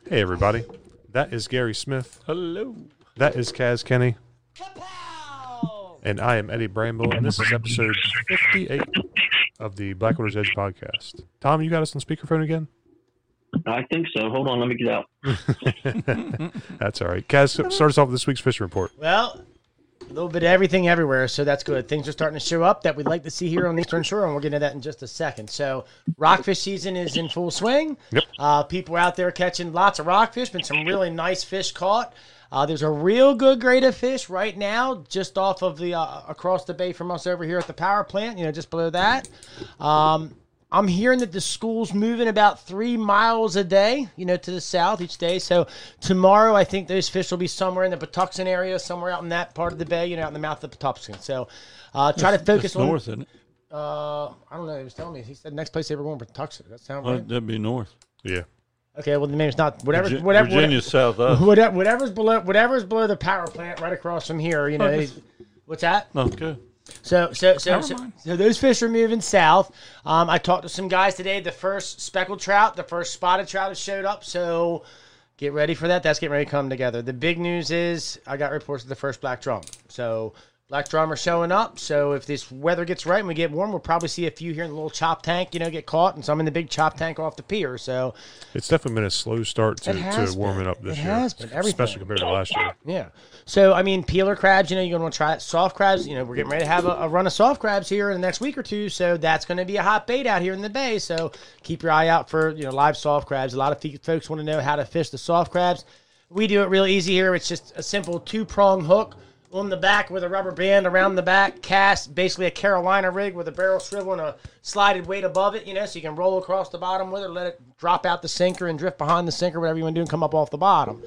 Hey, everybody. That is Gary Smith. Hello. That is Kaz Kenny. And I am Eddie Bramble, and this is episode 58 of the Blackwater's Edge podcast. Tom, you got us on speakerphone again? I think so. Hold on, let me get out. That's all right. Kaz, start us off with this week's fishing report. Well, a little bit of everything everywhere, so that's good. Things are starting to show up that we'd like to see here on the Eastern Shore, and we'll get into that in just a second. So rockfish season is in full swing. Yep. People are out there catching lots of rockfish. Been some really nice fish caught. There's a real good grade of fish right now just off of the across the bay from us over here at the power plant, just below that. I'm hearing that the school's moving about 3 miles a day, to the south each day. So tomorrow, I think those fish will be somewhere in the Patuxent area, somewhere out in that part of the bay, out in the mouth of the Patuxent. So try to focus on north, isn't it? I don't know. He was telling me. He said next place they were going Patuxent. Does that sound right? That'd be north. Yeah. Okay, well, maybe it's not. Virginia's south up. Whatever's below the power plant right across from here, What's that? Okay. So those fish are moving south. I talked to some guys today. The first speckled trout, the first spotted trout has showed up. So get ready for that. That's getting ready to come together. The big news is I got reports of the first black drum. So black drum are showing up. So if this weather gets right and we get warm, we'll probably see a few here in the little chop tank, get caught, and some in the big chop tank off the pier. So it's definitely been a slow start to warming up this year. It has been. Everything. Especially compared to last year. Yeah. So, peeler crabs, you're going to want to try it. Soft crabs, we're getting ready to have a run of soft crabs here in the next week or two. So that's going to be a hot bait out here in the bay. So keep your eye out for, live soft crabs. A lot of folks want to know how to fish the soft crabs. We do it real easy here. It's just a simple 2-prong hook on the back with a rubber band around the back, cast basically a Carolina rig with a barrel swivel and a slided weight above it, so you can roll across the bottom with it, let it drop out the sinker and drift behind the sinker, whatever you want to do, and come up off the bottom.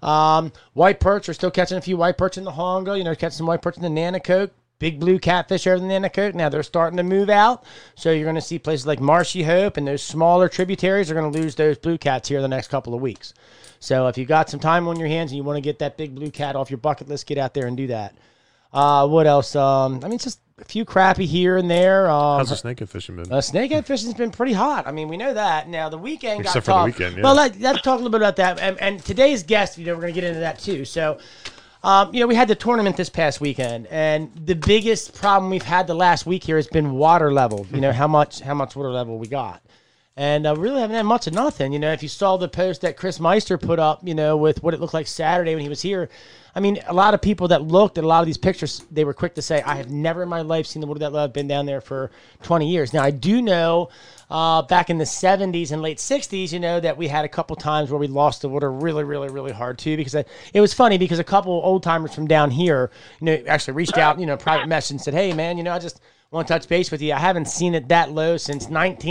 White perch, we're still catching a few white perch in the hongo, catching some white perch in the Nanticoke. Big blue catfish over the Nanticoke. Now they're starting to move out, so you're going to see places like Marshy Hope and those smaller tributaries are going to lose those blue cats here the next couple of weeks. So if you've got some time on your hands and you want to get that big blue cat off your bucket list, get out there and do that. What else? It's just a few crappie here and there. How's the snakehead fishing been? Snakehead fishing's been pretty hot. We know that. Now, the weekend Except got tough. For the weekend, yeah. Well, let's talk a little bit about that. And today's guest, we're going to get into that too. So, we had the tournament this past weekend, and the biggest problem we've had the last week here has been water level. How much water level we got. And really haven't had much of nothing. If you saw the post that Chris Meister put up, with what it looked like Saturday when he was here, a lot of people that looked at a lot of these pictures, they were quick to say, I have never in my life seen the water that low. I've been down there for 20 years. Now, I do know back in the 70s and late 60s, that we had a couple times where we lost the water really, really, really hard, too, because it was funny because a couple old-timers from down here, actually reached out, private message and said, hey, man, I just want to touch base with you. I haven't seen it that low since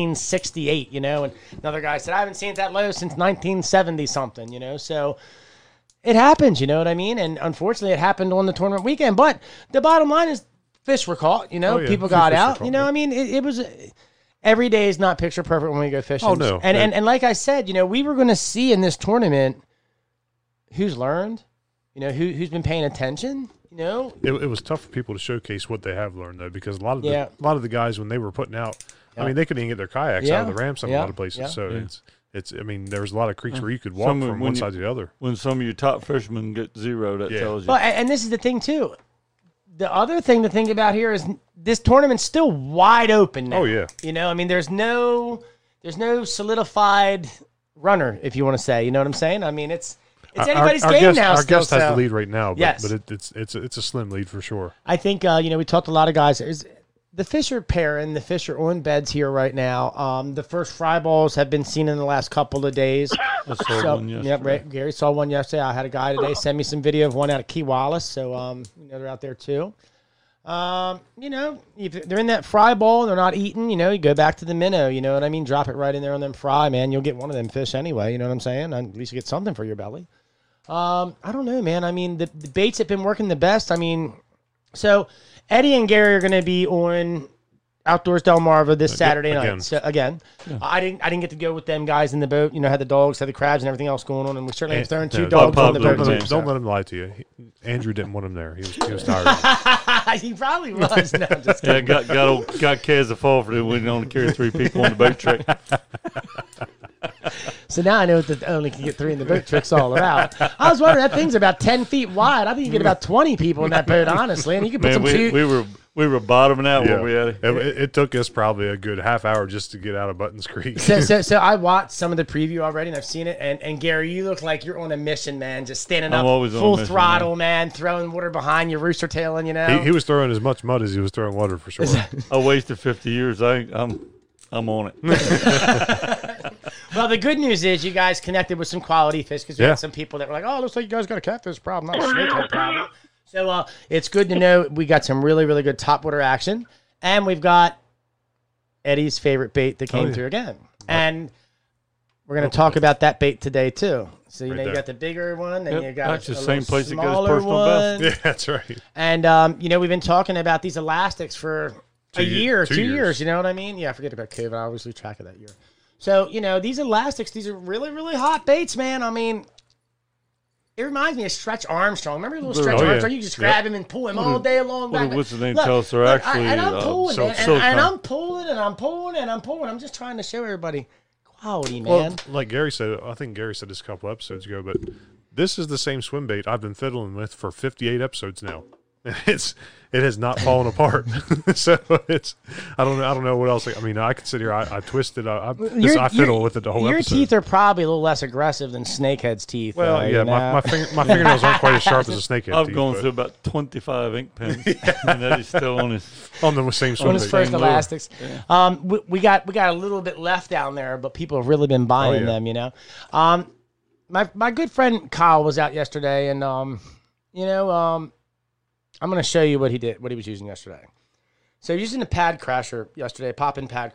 1968, and another guy said, I haven't seen it that low since 1970-something, so it happens, you know what I mean? And unfortunately, it happened on the tournament weekend. But the bottom line is fish were caught, people got out, it was every day is not picture perfect when we go fishing. Oh, no. And like I said, we were going to see in this tournament who's learned, who's been paying attention. It was tough for people to showcase what they have learned, though, because a lot of the guys, when they were putting out, they couldn't even get their kayaks out of the ramps in a lot of places. Yeah. So it's there was a lot of creeks where you could walk from one side to the other. When some of your top fishermen get zero, that tells you. Well, and this is the thing, too. The other thing to think about here is this tournament's still wide open now. Oh, yeah. There's no solidified runner, if you want to say. You know what I'm saying? It's anybody's game now. Our guest has the lead right now, but, yes. but it's a slim lead for sure. I think we talked to a lot of guys. The fish are pairing. The fish are on beds here right now. The first fry balls have been seen in the last couple of days. I saw one yesterday. Gary saw one yesterday. I had a guy today send me some video of one out of Key Wallace, so they're out there too. If they're in that fry ball, they're not eating. You go back to the minnow. You know what I mean? Drop it right in there on them fry, man. You'll get one of them fish anyway. You know what I'm saying? At least you get something for your belly. I don't know, man. The baits have been working the best. So Eddie and Gary are going to be on Outdoors Delmarva this Saturday night. So again, I didn't get to go with them guys in the boat. Had the dogs, had the crabs, and everything else going on, and we certainly have thrown two dogs on the boat. Don't let him lie to you. Andrew didn't want him there. He was tired. He probably was. No, I'm just kidding. got Kaz to fall for it when he only carry 3 people on the boat trip. So now I know that only can get 3 in the boat tricks all around. I was wondering, that thing's about 10 feet wide. I think you can get about 20 people in that boat, honestly. And you can put some we were bottoming out where we had it. It took us probably a good half hour just to get out of Buttons Creek. So I watched some of the preview already, and I've seen it. And Gary, you look like you're on a mission, man. Just standing up, full throttle, man, throwing water behiing you, rooster tailing, you know. He was throwing as much mud as he was throwing water, for sure. I wasted 50 years. I'm on it. Well, the good news is you guys connected with some quality fish, because we had some people that were like, oh, looks like you guys got a catfish problem, not a snakehead problem. So it's good to know we got some really, really good topwater action. And we've got Eddie's favorite bait that came through again. And we're going to talk about that bait today, too. So, you got the bigger one, and you got that's the same place that goes personal best. Yeah, that's right. And, we've been talking about these elastics for a year, 2 years. You know what I mean? Yeah, I forget about COVID. I always lose track of that year. So, these elastics, these are really, really hot baits, man. I mean, it reminds me of Stretch Armstrong. Remember little Stretch Armstrong? You just grab him and pull him all day long. What's the name? Tell us, actually. And I'm pulling, and I'm pulling, and I'm pulling, and I'm pulling. I'm just trying to show everybody quality, man. Well, like Gary said, I think Gary said this a couple episodes ago, but this is the same swim bait I've been fiddling with for 58 episodes now. It has not fallen apart. So I don't know what else. I mean, I can sit here. I twist it. I fiddle with it the whole your episode. Your teeth are probably a little less aggressive than snakehead's teeth. Well, yeah, my fingernails aren't quite as sharp as a snakehead. I've gone through about 25 ink pens, and that is still on the same swim on his first elastics. Yeah. We got a little bit left down there, but people have really been buying them. My good friend Kyle was out yesterday, and I'm going to show you what he was using yesterday. So using the pad crasher yesterday, popping pad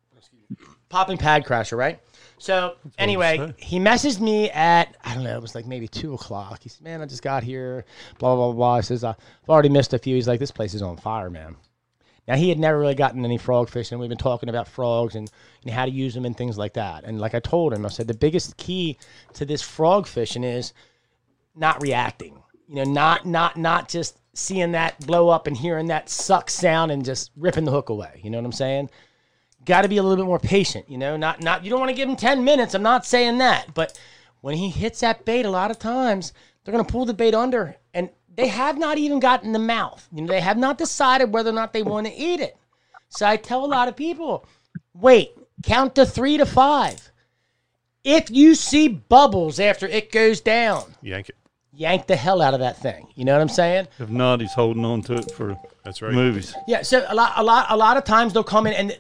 crasher, right? So anyway, he messaged me at, I don't know, it was like maybe 2 o'clock. He said, man, I just got here, blah, blah, blah. He says, I've already missed a few. He's like, this place is on fire, man. Now, he had never really gotten any frog fishing. We've been talking about frogs and how to use them and things like that. And like I told him, I said, the biggest key to this frog fishing is not reacting. Not just seeing that blow up and hearing that suck sound and just ripping the hook away. You know what I'm saying? Got to be a little bit more patient, not you don't want to give him 10 minutes. I'm not saying that, but when he hits that bait, a lot of times they're going to pull the bait under, and they have not even gotten the mouth. They have not decided whether or not they want to eat it. So I tell a lot of people, wait, count to 3 to 5. If you see bubbles after it goes down, yank the hell out of that thing. You know what I'm saying? If not, he's holding on to it for movies. Yeah. So a lot of times they'll come in and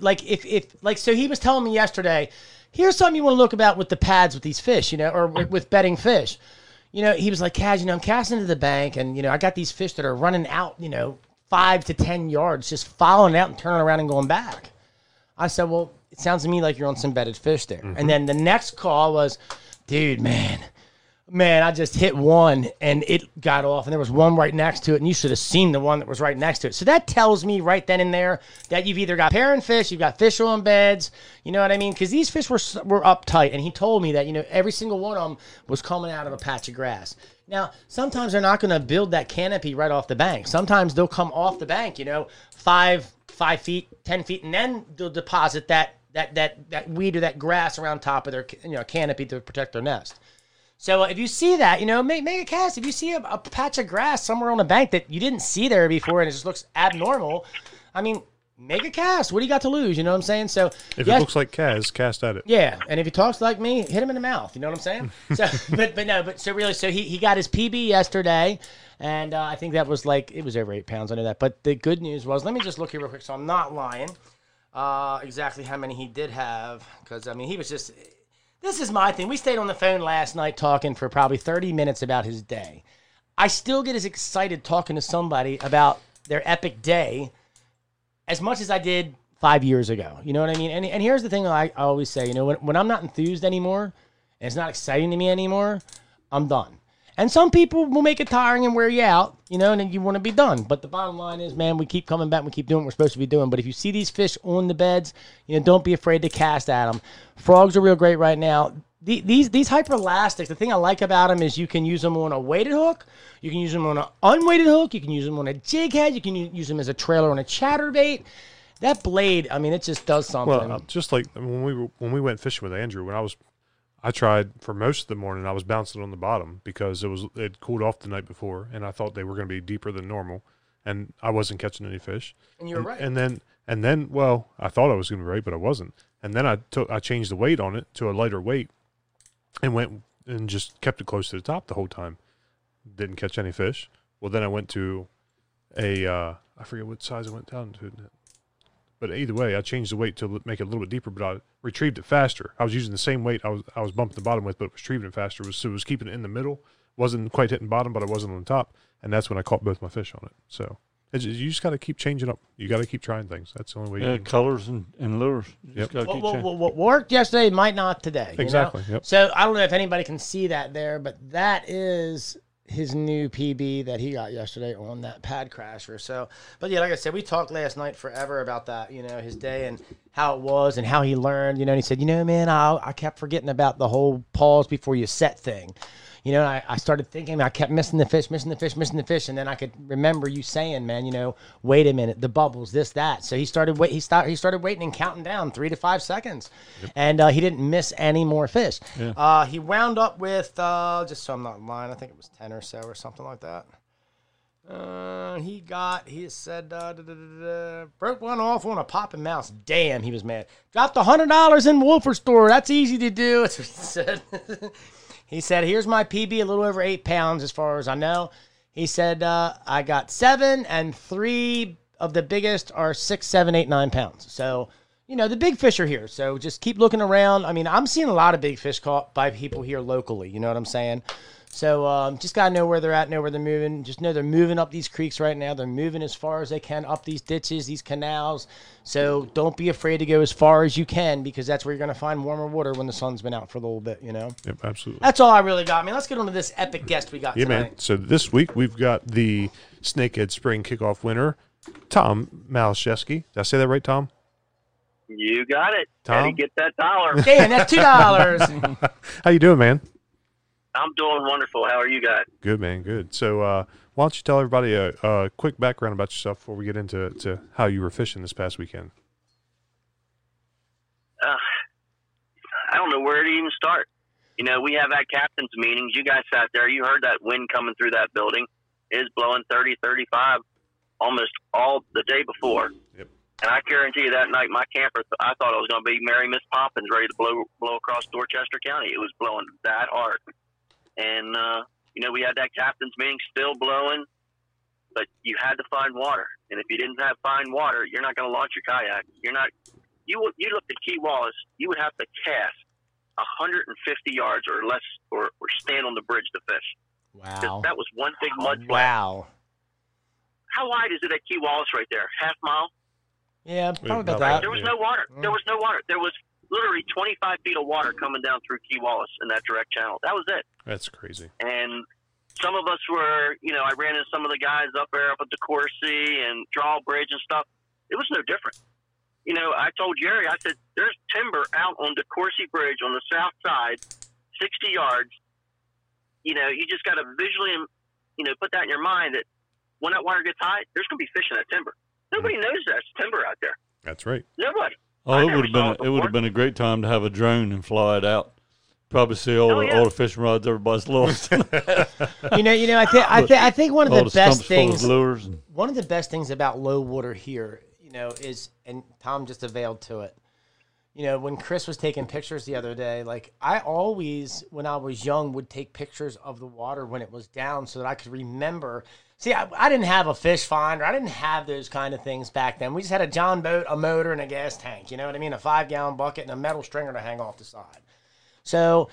so he was telling me yesterday, here's something you want to look about with the pads with these fish, or with bedding fish. He was like, Kaz, I'm casting to the bank, and I got these fish that are running out, 5 to 10 yards, just following out and turning around and going back. I said, well, it sounds to me like you're on some bedded fish there. Mm-hmm. And then the next call was, dude, man, I just hit one and it got off, and there was one right next to it, and you should have seen the one that was right next to it. So that tells me right then and there that you've either got pairing fish, you've got fish on beds, you know what I mean? Because these fish were uptight, and he told me that, every single one of them was coming out of a patch of grass. Now, sometimes they're not going to build that canopy right off the bank. Sometimes they'll come off the bank, 5 feet, 10 feet, and then they'll deposit that weed or that grass around top of their canopy to protect their nest. So if you see that, make a cast. If you see a patch of grass somewhere on a bank that you didn't see there before and it just looks abnormal, I mean, make a cast. What do you got to lose? You know what I'm saying? So if it looks like Kaz, cast at it. Yeah, and if he talks like me, hit him in the mouth. You know what I'm saying? So, so he got his PB yesterday, and I think that was it was over 8 pounds. I know that. But the good news was, let me just look here real quick, so I'm not lying. Exactly how many he did have, because he was just. This is my thing. We stayed on the phone last night talking for probably 30 minutes about his day. I still get as excited talking to somebody about their epic day as much as I did 5 years ago. You know what I mean? And here's the thing I always say, when I'm not enthused anymore and it's not exciting to me anymore, I'm done. And some people will make it tiring and wear you out, and then you want to be done. But the bottom line is, man, we keep coming back and we keep doing what we're supposed to be doing. But if you see these fish on the beds, don't be afraid to cast at them. Frogs are real great right now. These hyperelastics, the thing I like about them is you can use them on a weighted hook. You can use them on an unweighted hook. You can use them on a jig head. You can use them as a trailer on a chatterbait. That blade, it just does something. Well, just like when we went fishing with Andrew, when I was I tried for most of the morning. I was bouncing on the bottom because it cooled off the night before, and I thought they were going to be deeper than normal, and I wasn't catching any fish. And you're right. And then, well, I thought I was going to be right, but I wasn't. And then I changed the weight on it to a lighter weight, and went and just kept it close to the top the whole time. Didn't catch any fish. Well, then I went to I forget what size I went down to. But either way, I changed the weight to make it a little bit deeper, but I retrieved it faster. I was using the same weight I was bumping the bottom with, but retrieving it faster. So it was keeping it in the middle. Wasn't quite hitting bottom, but I wasn't on the top. And that's when I caught both my fish on it. So you just got to keep changing up. You got to keep trying things. That's the only way you can. Colors and lures. What worked yesterday might not today. Exactly. You know? Yep. So I don't know if anybody can see that there, but that is his new PB that he got yesterday on that Pad Crasher. So, but yeah, like I said, we talked last night forever about that, his day and how it was and how he learned, and he said, man, I kept forgetting about the whole pause before you set thing. And I started thinking, I kept missing the fish. And then I could remember you saying, man, wait a minute, the bubbles, this, that. So he started waiting and counting down 3 to 5 seconds. Yep. And he didn't miss any more fish. Yeah. He wound up with, just so I'm not lying, I think it was 10 or so or something like that. He said, broke one off on a popping mouse. Damn, he was mad. Dropped $100 in Wolfer store. That's easy to do. That's what he said. He said, here's my PB, a little over 8 pounds as far as I know. He said, I got 7 and 3 of the biggest are 6, 7, 8, 9 pounds. So, the big fish are here. So just keep looking around. I mean, I'm seeing a lot of big fish caught by people here locally. You know what I'm saying? So just got to know where they're at, know where they're moving. Just know they're moving up these creeks right now. They're moving as far as they can up these ditches, these canals. So don't be afraid to go as far as you can, because that's where you're going to find warmer water when the sun's been out for a little bit, Yep, absolutely. That's all I really got. Let's get on to this epic guest we got tonight. Man. So this week we've got the Snakehead Spring Kickoff winner, Tom Malashevsky. Did I say that right, Tom? You got it. Tom? Gotta get that $1. Damn, that's $2. How you doing, man? I'm doing wonderful. How are you guys? Good, man. Good. So why don't you tell everybody a quick background about yourself before we get into how you were fishing this past weekend? I don't know where to even start. We have had captain's meetings. You guys sat there. You heard that wind coming through that building. It was blowing 30, 35 almost all the day before. Yep. And I guarantee you that night my camper, I thought it was going to be Mary Miss Poppins ready to blow across Dorchester County. It was blowing that hard. And, we had that captain's meeting, still blowing, but you had to find water. And if you didn't find water, you're not going to launch your kayak. You looked at Key Wallace, you would have to cast 150 yards or less or stand on the bridge to fish. Wow. That was one big mud flat. Wow. How wide is it at Key Wallace right there? Half mile? Yeah, probably about that. There was no water. There was no water. There was literally 25 feet of water coming down through Key Wallace in that direct channel. That was it. That's crazy. And some of us were, I ran into some of the guys up there up at the Coursey and Drawbridge and stuff. It was no different. I told Jerry, I said, there's timber out on the Coursey Bridge on the south side, 60 yards. You just got to visually, put that in your mind that when that water gets high, there's going to be fish in that timber. Nobody knows that's timber out there. That's right. Nobody. Oh, it would have been a great time to have a drone and fly it out. Probably see all the fishing rods everybody's lost. I think one of the best things. Lures. One of the best things about low water here, is, and Tom just availed to it. When Chris was taking pictures the other day, like I always, when I was young, would take pictures of the water when it was down so that I could remember. See, I didn't have a fish finder. I didn't have those kind of things back then. We just had a John boat, a motor, and a gas tank. You know what I mean? A 5-gallon bucket and a metal stringer to hang off the side. So,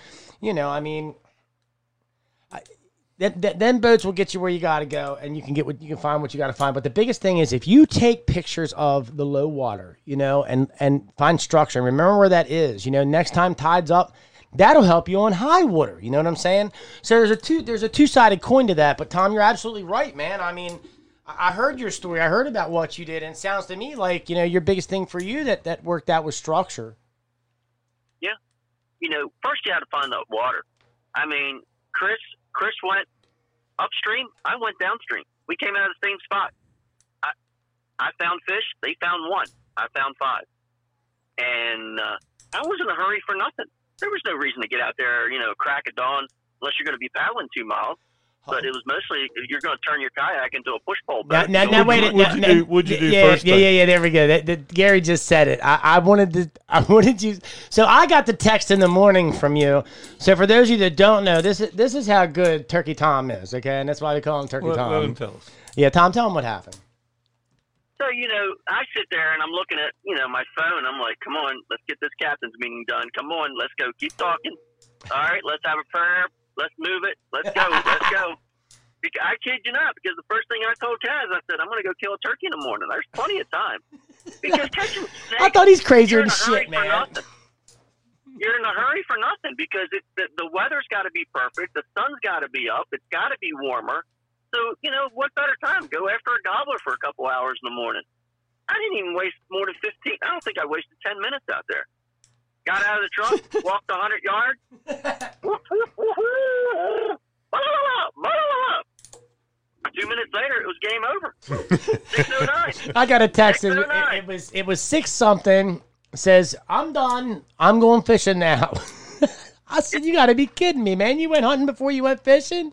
then boats will get you where you got to go, and you can find what you got to find. But the biggest thing is if you take pictures of the low water, and find structure, and remember where that is. Next time tide's up, that'll help you on high water. You know what I'm saying? So there's a two-sided coin to that. But Tom, you're absolutely right, man. I mean, I heard your story. I heard about what you did, and it sounds to me like your biggest thing for you that worked out was structure. Yeah. First you had to find the water. I mean, Chris went upstream. I went downstream. We came out of the same spot. I found fish. They found 1. I found 5. And I was in a hurry for nothing. there was no reason to get out there, crack of dawn, unless you're going to be paddling 2 miles. But it was mostly you're going to turn your kayak into a push pole boat. Now wait. What'd you do first? Yeah. There we go. Gary just said it. I wanted you. So I got the text in the morning from you. So for those of you that don't know, this is how good Turkey Tom is. Okay, and that's why we call him Turkey Tom. Let him tell us. Yeah, Tom, tell him what happened. So I sit there and I'm looking at my phone. I'm like, come on, let's get this captain's meeting done. Come on, let's go. Keep talking. All right, let's have a prayer. Let's move it. Let's go. Let's go. I kid you not, because the first thing I told Taz, I said, I'm going to go kill a turkey in the morning. There's plenty of time. Because catching snakes, I thought he's crazier than shit, man. You're in a hurry for nothing because the weather's got to be perfect. The sun's got to be up. It's got to be warmer. So, what better time? Go after a gobbler for a couple hours in the morning. I didn't even waste more than 15. I don't think I wasted 10 minutes out there. Got out of the truck, walked 100 yards. 2 minutes later, it was game over. 6:09. I got a text. It was 6-something. Says, I'm done. I'm going fishing now. I said, you got to be kidding me, man. You went hunting before you went fishing?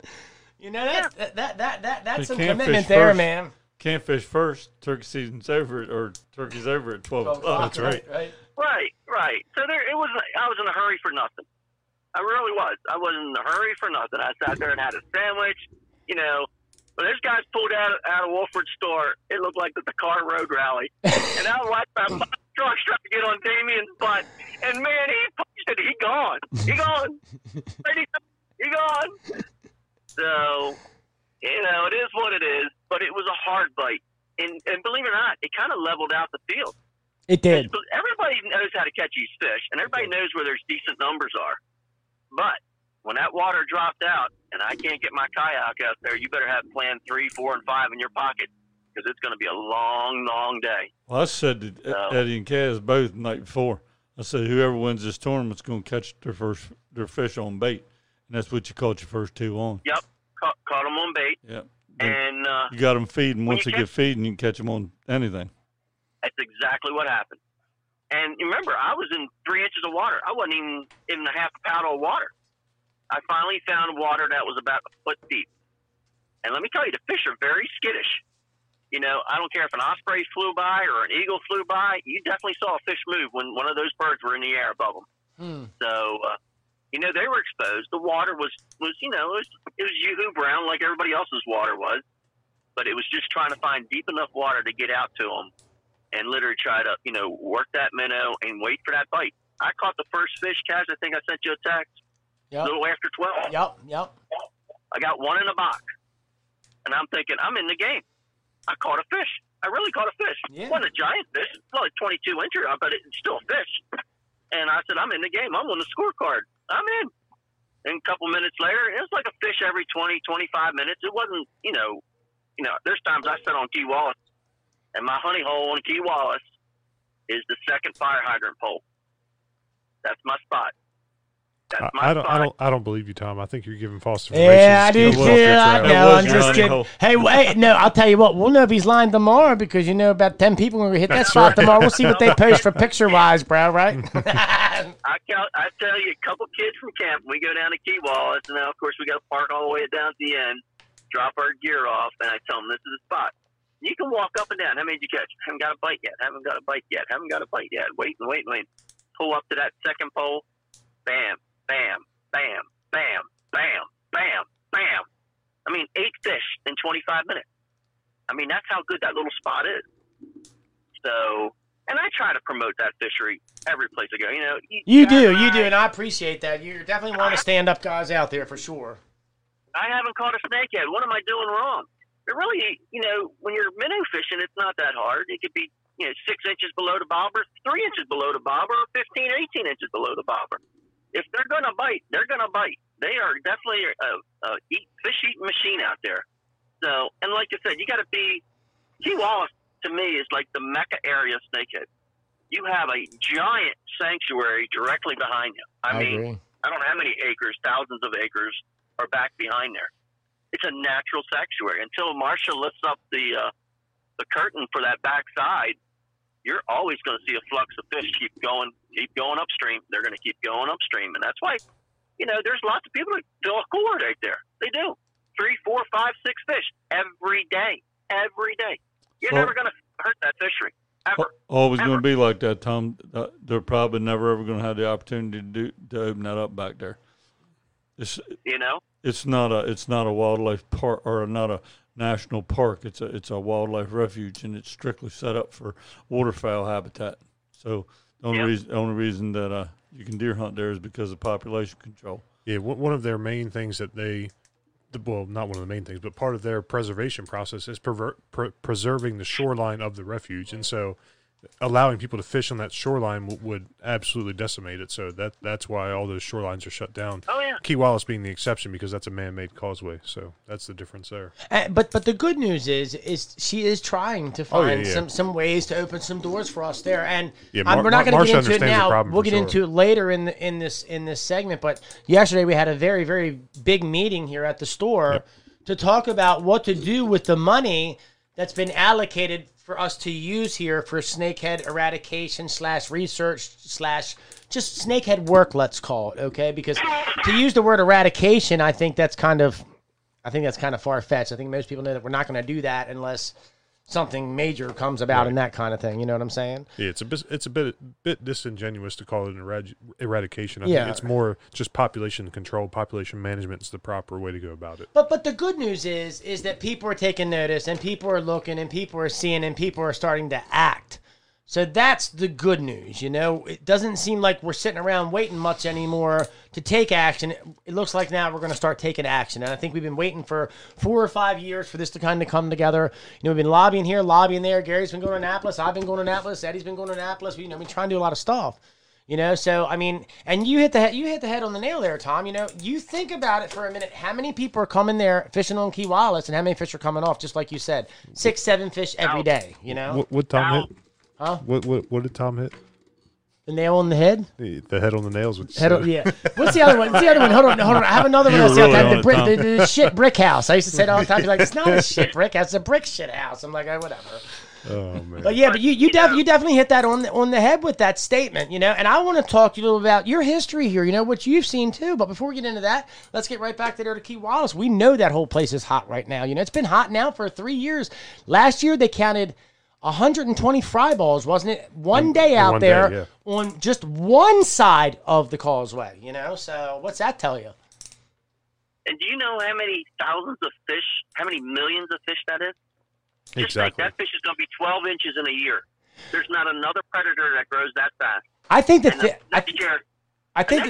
That's some commitment there, first, man. Can't fish first. Turkey season's over, or turkey's over at 12 o'clock. That's right. Right. So I was in a hurry for nothing. I really was. I was in a hurry for nothing. I sat there and had a sandwich, When those guys pulled out of Wolford's store, it looked like the Dakar Road Rally. And I watched that truck trying to get on Damien's butt. And, man, he punched it. He gone. He gone. So, it is what it is. But it was a hard bite. And believe it or not, it kind of leveled out the field. It did. Everybody knows how to catch these fish, and everybody knows where there's decent numbers are. But when that water dropped out and I can't get my kayak out there, you better have plan 3, 4, and 5 in your pocket because it's going to be a long, long day. Well, I said to Eddie and Kaz both the night before, I said whoever wins this tournament's going to catch their fish on bait, and that's what you caught your first 2 on. Yep, caught them on bait. Yep. And you got them feeding. Once they get feeding, you can catch them on anything. That's exactly what happened. And remember, I was in 3 inches of water. I wasn't even in a half a pound of water. I finally found water that was about a foot deep. And let me tell you, the fish are very skittish. I don't care if an osprey flew by or an eagle flew by. You definitely saw a fish move when one of those birds were in the air above them. So, they were exposed. The water was it was yoo-hoo brown like everybody else's water was. But it was just trying to find deep enough water to get out to them and literally try to, work that minnow and wait for that bite. I caught the first fish, Kaz. I think I sent you a text. Yep. A little after 12. Yep. I got one in a box. And I'm thinking, I'm in the game. I caught a fish. I really caught a fish. Yeah. It wasn't a giant fish. It's probably 22 incher, but it's still a fish. And I said, I'm in the game. I'm on the scorecard. I'm in. And a couple minutes later, it was like a fish every 20, 25 minutes. It wasn't, there's times I sit on Key Wallace, and my honey hole on Key Wallace is the second fire hydrant pole. That's my spot. I don't believe you, Tom. I think you're giving false information. Yeah, I do too. I know. I'm just kidding. Hey, wait, no, I'll tell you what. We'll know if he's lying tomorrow because about 10 people are going to hit that spot tomorrow. We'll see what they post for picture-wise, bro, right? I tell you, a couple kids from camp, we go down to Key Wallace, and then, of course, we got to park all the way down at the end, drop our gear off, and I tell them this is the spot. You can walk up and down. How many did you catch? Haven't got a bite yet. Haven't got a bite yet. Wait. Pull up to that second pole. Bam. Bam, bam, bam, bam, bam, bam. 8 fish in 25 minutes. That's how good that little spot is. So, and I try to promote that fishery every place I go. You do, and I appreciate that. You're definitely one of the stand-up guys out there for sure. I haven't caught a snakehead. What am I doing wrong? It really, when you're minnow fishing, it's not that hard. It could be, 6 inches below the bobber, 3 inches below the bobber, 15, 18 inches below the bobber. If they're going to bite, they're going to bite. They are definitely a fish-eating machine out there. So, and like I said, you got to be – Key Wallace, to me, is like the Mecca area of snakehead. You have a giant sanctuary directly behind you. I mean, I don't know how many acres, thousands of acres are back behind there. It's a natural sanctuary. Until Marcia lifts up the curtain for that back side, you're always going to see a flux of fish keep going upstream. They're going to keep going upstream, and that's why, there's lots of people that fill a cooler right there. They do 3, 4, 5, 6 fish every day. You're never going to hurt that fishery. Ever. Always going to be like that, Tom. They're probably never ever going to have the opportunity to open that up back there. It's not a wildlife park or not a national park. It's a wildlife refuge, and it's strictly set up for waterfowl habitat. So the only reason that you can deer hunt there is because of population control. Yeah, one of their main things that not one of the main things, but part of their preservation process is preserving the shoreline of the refuge. And so allowing people to fish on that shoreline would absolutely decimate it. So that's why all those shorelines are shut down. Oh, yeah. Key Wallace being the exception because that's a man-made causeway. So that's the difference there. But the good news is she is trying to find some ways to open some doors for us there. And we're not going to get into it now. We'll get into it later in this segment. But yesterday we had a very, very big meeting here at the store to talk about what to do with the money that's been allocated for us to use here for snakehead eradication / research / just snakehead work, let's call it, okay? Because to use the word eradication, I think that's kind of far-fetched. I think most people know that we're not going to do that unless something major comes about and that kind of thing. You know what I'm saying? Yeah, it's a bit disingenuous to call it an eradication. I think it's more just population control, population management is the proper way to go about it. But the good news is that people are taking notice and people are looking and people are seeing and people are starting to act. So that's the good news, It doesn't seem like we're sitting around waiting much anymore to take action. It looks like now we're going to start taking action. And I think we've been waiting for 4 or 5 years for this to kind of come together. We've been lobbying here, lobbying there. Gary's been going to Annapolis. I've been going to Annapolis. Eddie's been going to Annapolis. We've been trying to do a lot of stuff. So, I mean, and you hit the head on the nail there, Tom. You think about it for a minute. How many people are coming there fishing on Key Wallace and how many fish are coming off, just like you said? 6, 7 fish every day, What Tom hit? Huh? What did Tom hit? The nail on the head? The head on the nails. What's the other one? Hold on. I have another one. The shit brick house. I used to say it all the time. Like, it's not a shit brick house. It's a brick shit house. I'm like, whatever. Oh, man. But you definitely hit that on the head with that statement, And I want to talk to you a little about your history here, what you've seen too. But before we get into that, let's get right back there to Key Wallace. We know that whole place is hot right now. It's been hot now for 3 years. Last year they counted 120 fry balls, wasn't it? One day out there on just one side of the causeway, So what's that tell you? And do you know how many thousands of fish, how many millions of fish that is? Exactly. That fish is going to be 12 inches in a year. There's not another predator that grows that fast. I think that next year, that 12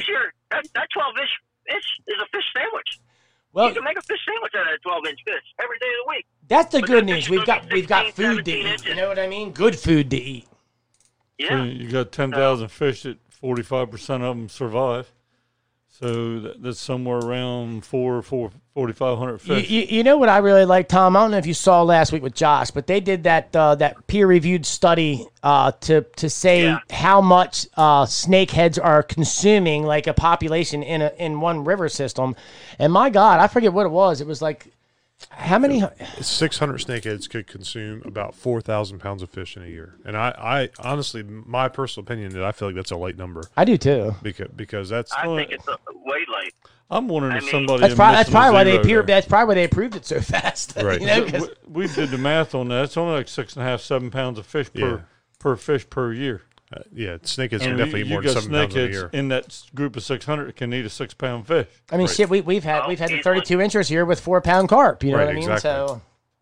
fish is a fish sandwich. Well, you can make a fish sandwich out of a 12-inch fish every day of the week. That's the good news. We've got food to eat. Inches. You know what I mean? Good food to eat. Yeah. So you got 10,000 fish that 45% of them survive. So that's somewhere around 4,500 fish. You know what I really like, Tom? I don't know if you saw last week with Josh, but they did that peer-reviewed study to say how much snakeheads are consuming, like a population in one river system. And my God, I forget what it was. It was like how many? 600 snakeheads could consume about 4,000 pounds of fish in a year. And I honestly, my personal opinion, I feel like that's a light number. I do too. I Because think it's way light. I'm wondering if somebody. That's probably why they approved it so fast. Right. We did the math on that. It's only like 6.5, 7 pounds of fish per fish per year. Snakeheads can definitely eat more than 7 pounds a year. In that group of 600 can eat a 6-pound fish. I mean, shit, we've had the 32 inchers here with 4-pound carp. You know what I mean? Exactly. So,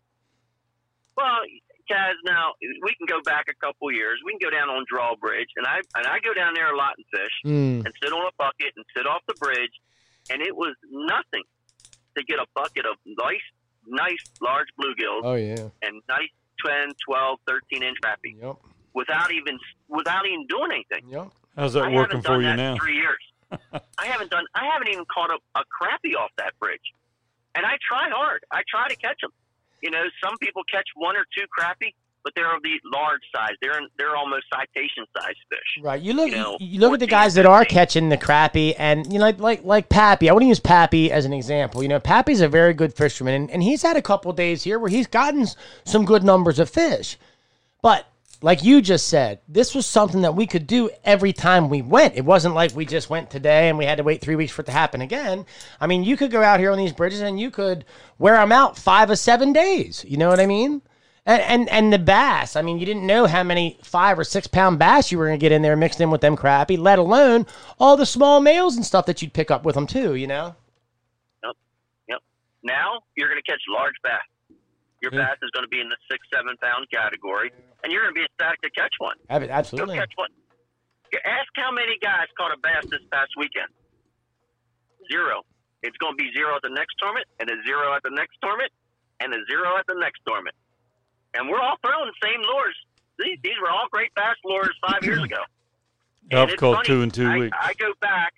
well, Kaz, now we can go back a couple years. We can go down on Drawbridge, and I go down there a lot and fish and sit on a bucket and sit off the bridge, and it was nothing to get a bucket of nice large bluegills. Oh yeah, and nice 10, 12, 13-inch crappie. Yep. Without even doing anything. Yep. How's that working for you now? 3 years. I haven't even caught a crappie off that bridge, and I try hard. I try to catch them. Some people catch 1 or 2 crappie, but they're of the large size. They're almost citation size fish. Right. You look at the guys that are catching the crappie, and like Pappy. I wouldn't use Pappy as an example. Pappy's a very good fisherman, and he's had a couple days here where he's gotten some good numbers of fish. But like you just said, this was something that we could do every time we went. It wasn't like we just went today and we had to wait 3 weeks for it to happen again. I mean, you could go out here on these bridges and you could wear them out 5 or 7 days. You know what I mean? And the bass, I mean, you didn't know how many 5 or 6 pound bass you were going to get in there mixed in with them crappie, let alone all the small males and stuff that you'd pick up with them too, you know? Yep. Now you're going to catch large bass. Your bass is going to be in the 6-7 pound category, and you're going to be ecstatic to catch one. Absolutely. Go catch one. Ask how many guys caught a bass this past weekend. 0. It's going to be 0 at the next tournament, and a 0 at the next tournament, and a 0 at the next tournament. And we're all throwing the same lures. These were all great bass lures 5 years ago. I've caught 2 in 2 weeks. I go back,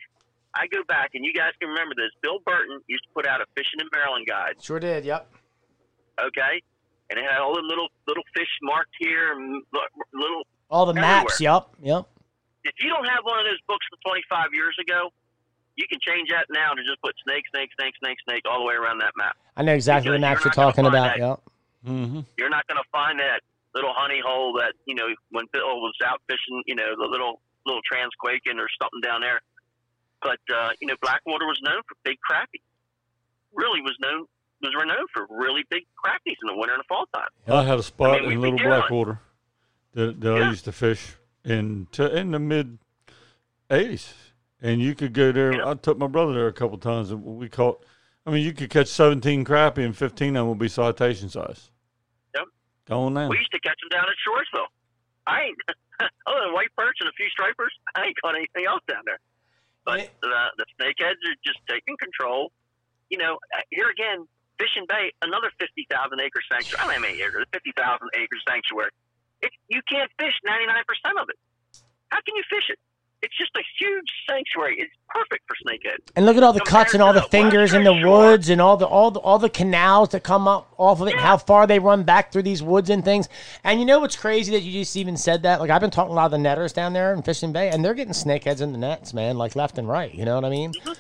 and you guys can remember this. Bill Burton used to put out a Fishing in Maryland guide. Sure did, yep. Okay? And it had all the little fish marked here, little all the maps, yep. If you don't have one of those books from 25 years ago, you can change that now to just put snake all the way around that map. I know exactly the maps you're talking about, yep. Mm-hmm. You're not going to find that little honey hole that, you know, when Bill was out fishing, you know, the little Transquakin or something down there. But, you know, Blackwater was known for big crappie. Really was renowned for really big crappies in the winter and the fall time. I had a spot in Little Blackwater that I used to fish in the mid-'80s. And you could go there. Yeah. I took my brother there a couple times, and we caught, I mean, you could catch 17 crappie, and 15 of them would be citation size. Yep. Going down. We used to catch them down at Shoresville. I ain't, other than white perch and a few stripers, I ain't caught anything else down there. But the snakeheads are just taking control. You know, here again, Fishing Bay, another 50,000 acre sanctuary. I don't know how many acres, 50,000 acre sanctuary. You can't fish 99% of it. How can you fish it? It's just a huge sanctuary. It's perfect for snakehead. And look at all the cuts and all the fingers in the woods and all the canals that come up off of it and how far they run back through these woods and things. And you know what's crazy that you just even said that? Like, I've been talking to a lot of the netters down there in Fishing Bay, and they're getting snakeheads in the nets, man, like left and right. You know what I mean? Mm-hmm.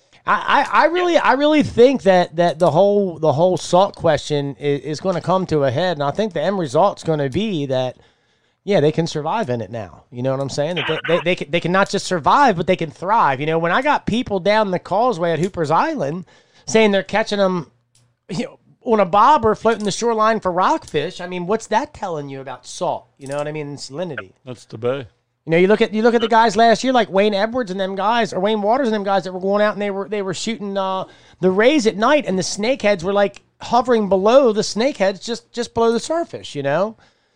I really think that the whole salt question is going to come to a head, and I think the end result's going to be that, yeah, they can survive in it now. You know what I'm saying? That they can not just survive, but they can thrive. You know, when I got people down the causeway at Hooper's Island saying they're catching them, you know, on a bobber floating the shoreline for rockfish, I mean, what's that telling you about salt? You know what I mean? And salinity. That's the bay. You know, you look at the guys last year, like Wayne Edwards and them guys, or Wayne Waters and them guys that were going out and they were shooting the rays at night, and the snakeheads were like hovering below the snakeheads, just below the surface. You know.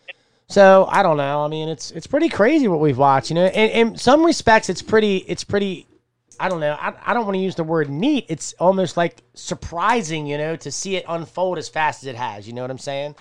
So I don't know. I mean, it's pretty crazy what we've watched. You know, in some respects, it's pretty. I don't know. I don't want to use the word neat. It's almost like surprising, you know, to see it unfold as fast as it has. You know what I'm saying?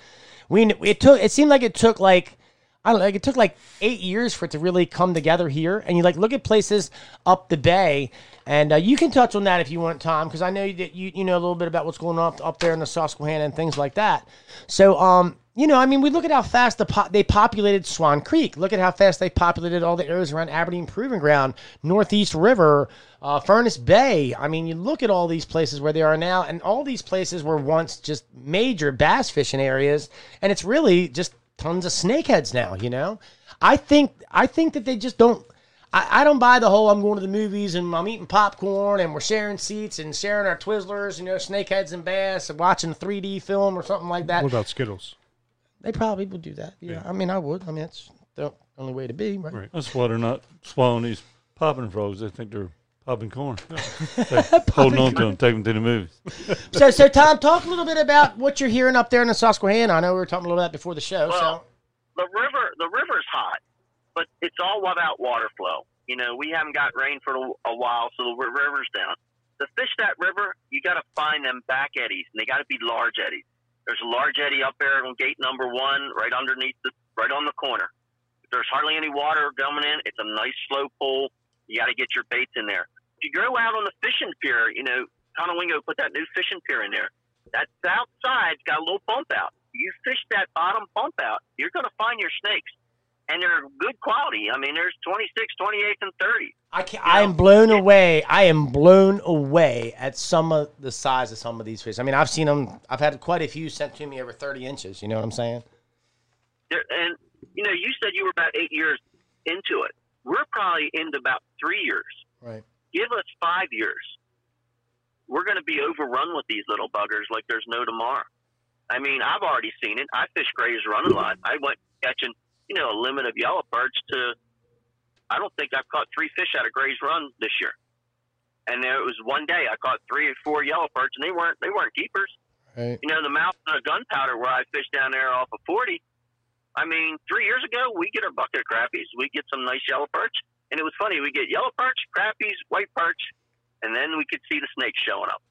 It seemed like it took like, I don't know, like it took like 8 years for it to really come together here. And you like look at places up the bay, and you can touch on that if you want, Tom, because I know that you know a little bit about what's going on up there in the Susquehanna and things like that. So you know, I mean, we look at how fast they populated Swan Creek. Look at how fast they populated all the areas around Aberdeen Proving Ground, Northeast River, Furnace Bay. I mean, you look at all these places where they are now, and all these places were once just major bass fishing areas, and it's really just tons of snakeheads now, you know? I think that they just don't... I don't buy the whole I'm going to the movies and I'm eating popcorn and we're sharing seats and sharing our Twizzlers, you know, snakeheads and bass and watching a 3D film or something like that. What about Skittles? They probably would do that. Yeah. I mean, I would. I mean, that's the only way to be, right? That's why they're not swallowing these popping frogs. They think they're popping corn. Holding on to them, take them to the movies. So Tom, talk a little bit about what you're hearing up there in the Susquehanna. I know we were talking a little bit before the show. Well, the river's hot, but it's all about water flow. You know, we haven't got rain for a while, so the river's down. To fish that river, you got to find them back eddies, and they got to be large eddies. There's a large eddy up there on gate number 1, right underneath right on the corner. If there's hardly any water coming in, it's a nice slow pull. You got to get your baits in there. If you go out on the fishing pier, you know, Conowingo put that new fishing pier in there. That south side's got a little bump out. You fish that bottom bump out, you're going to find your snakes. And they're good quality. I mean, there's 26, 28, and 30. I am blown away. I am blown away at some of the size of some of these fish. I mean, I've seen them. I've had quite a few sent to me over 30 inches. You know what I'm saying? And You said you were about 8 years into it. We're probably into about 3 years. Right. Give us 5 years. We're going to be overrun with these little buggers like there's no tomorrow. I mean, I've already seen it. I fish Gray's Run a lot. I went catching, a limit of yellow perch to, I don't think I've caught 3 fish out of Gray's Run this year. And there was one day I caught 3 or 4 yellow perch, and they weren't keepers. Right. The mouth of Gunpowder where I fished down there off of 40. I mean, 3 years ago, we get our bucket of crappies. We get some nice yellow perch. And it was funny. We get yellow perch, crappies, white perch, and then we could see the snakes showing up.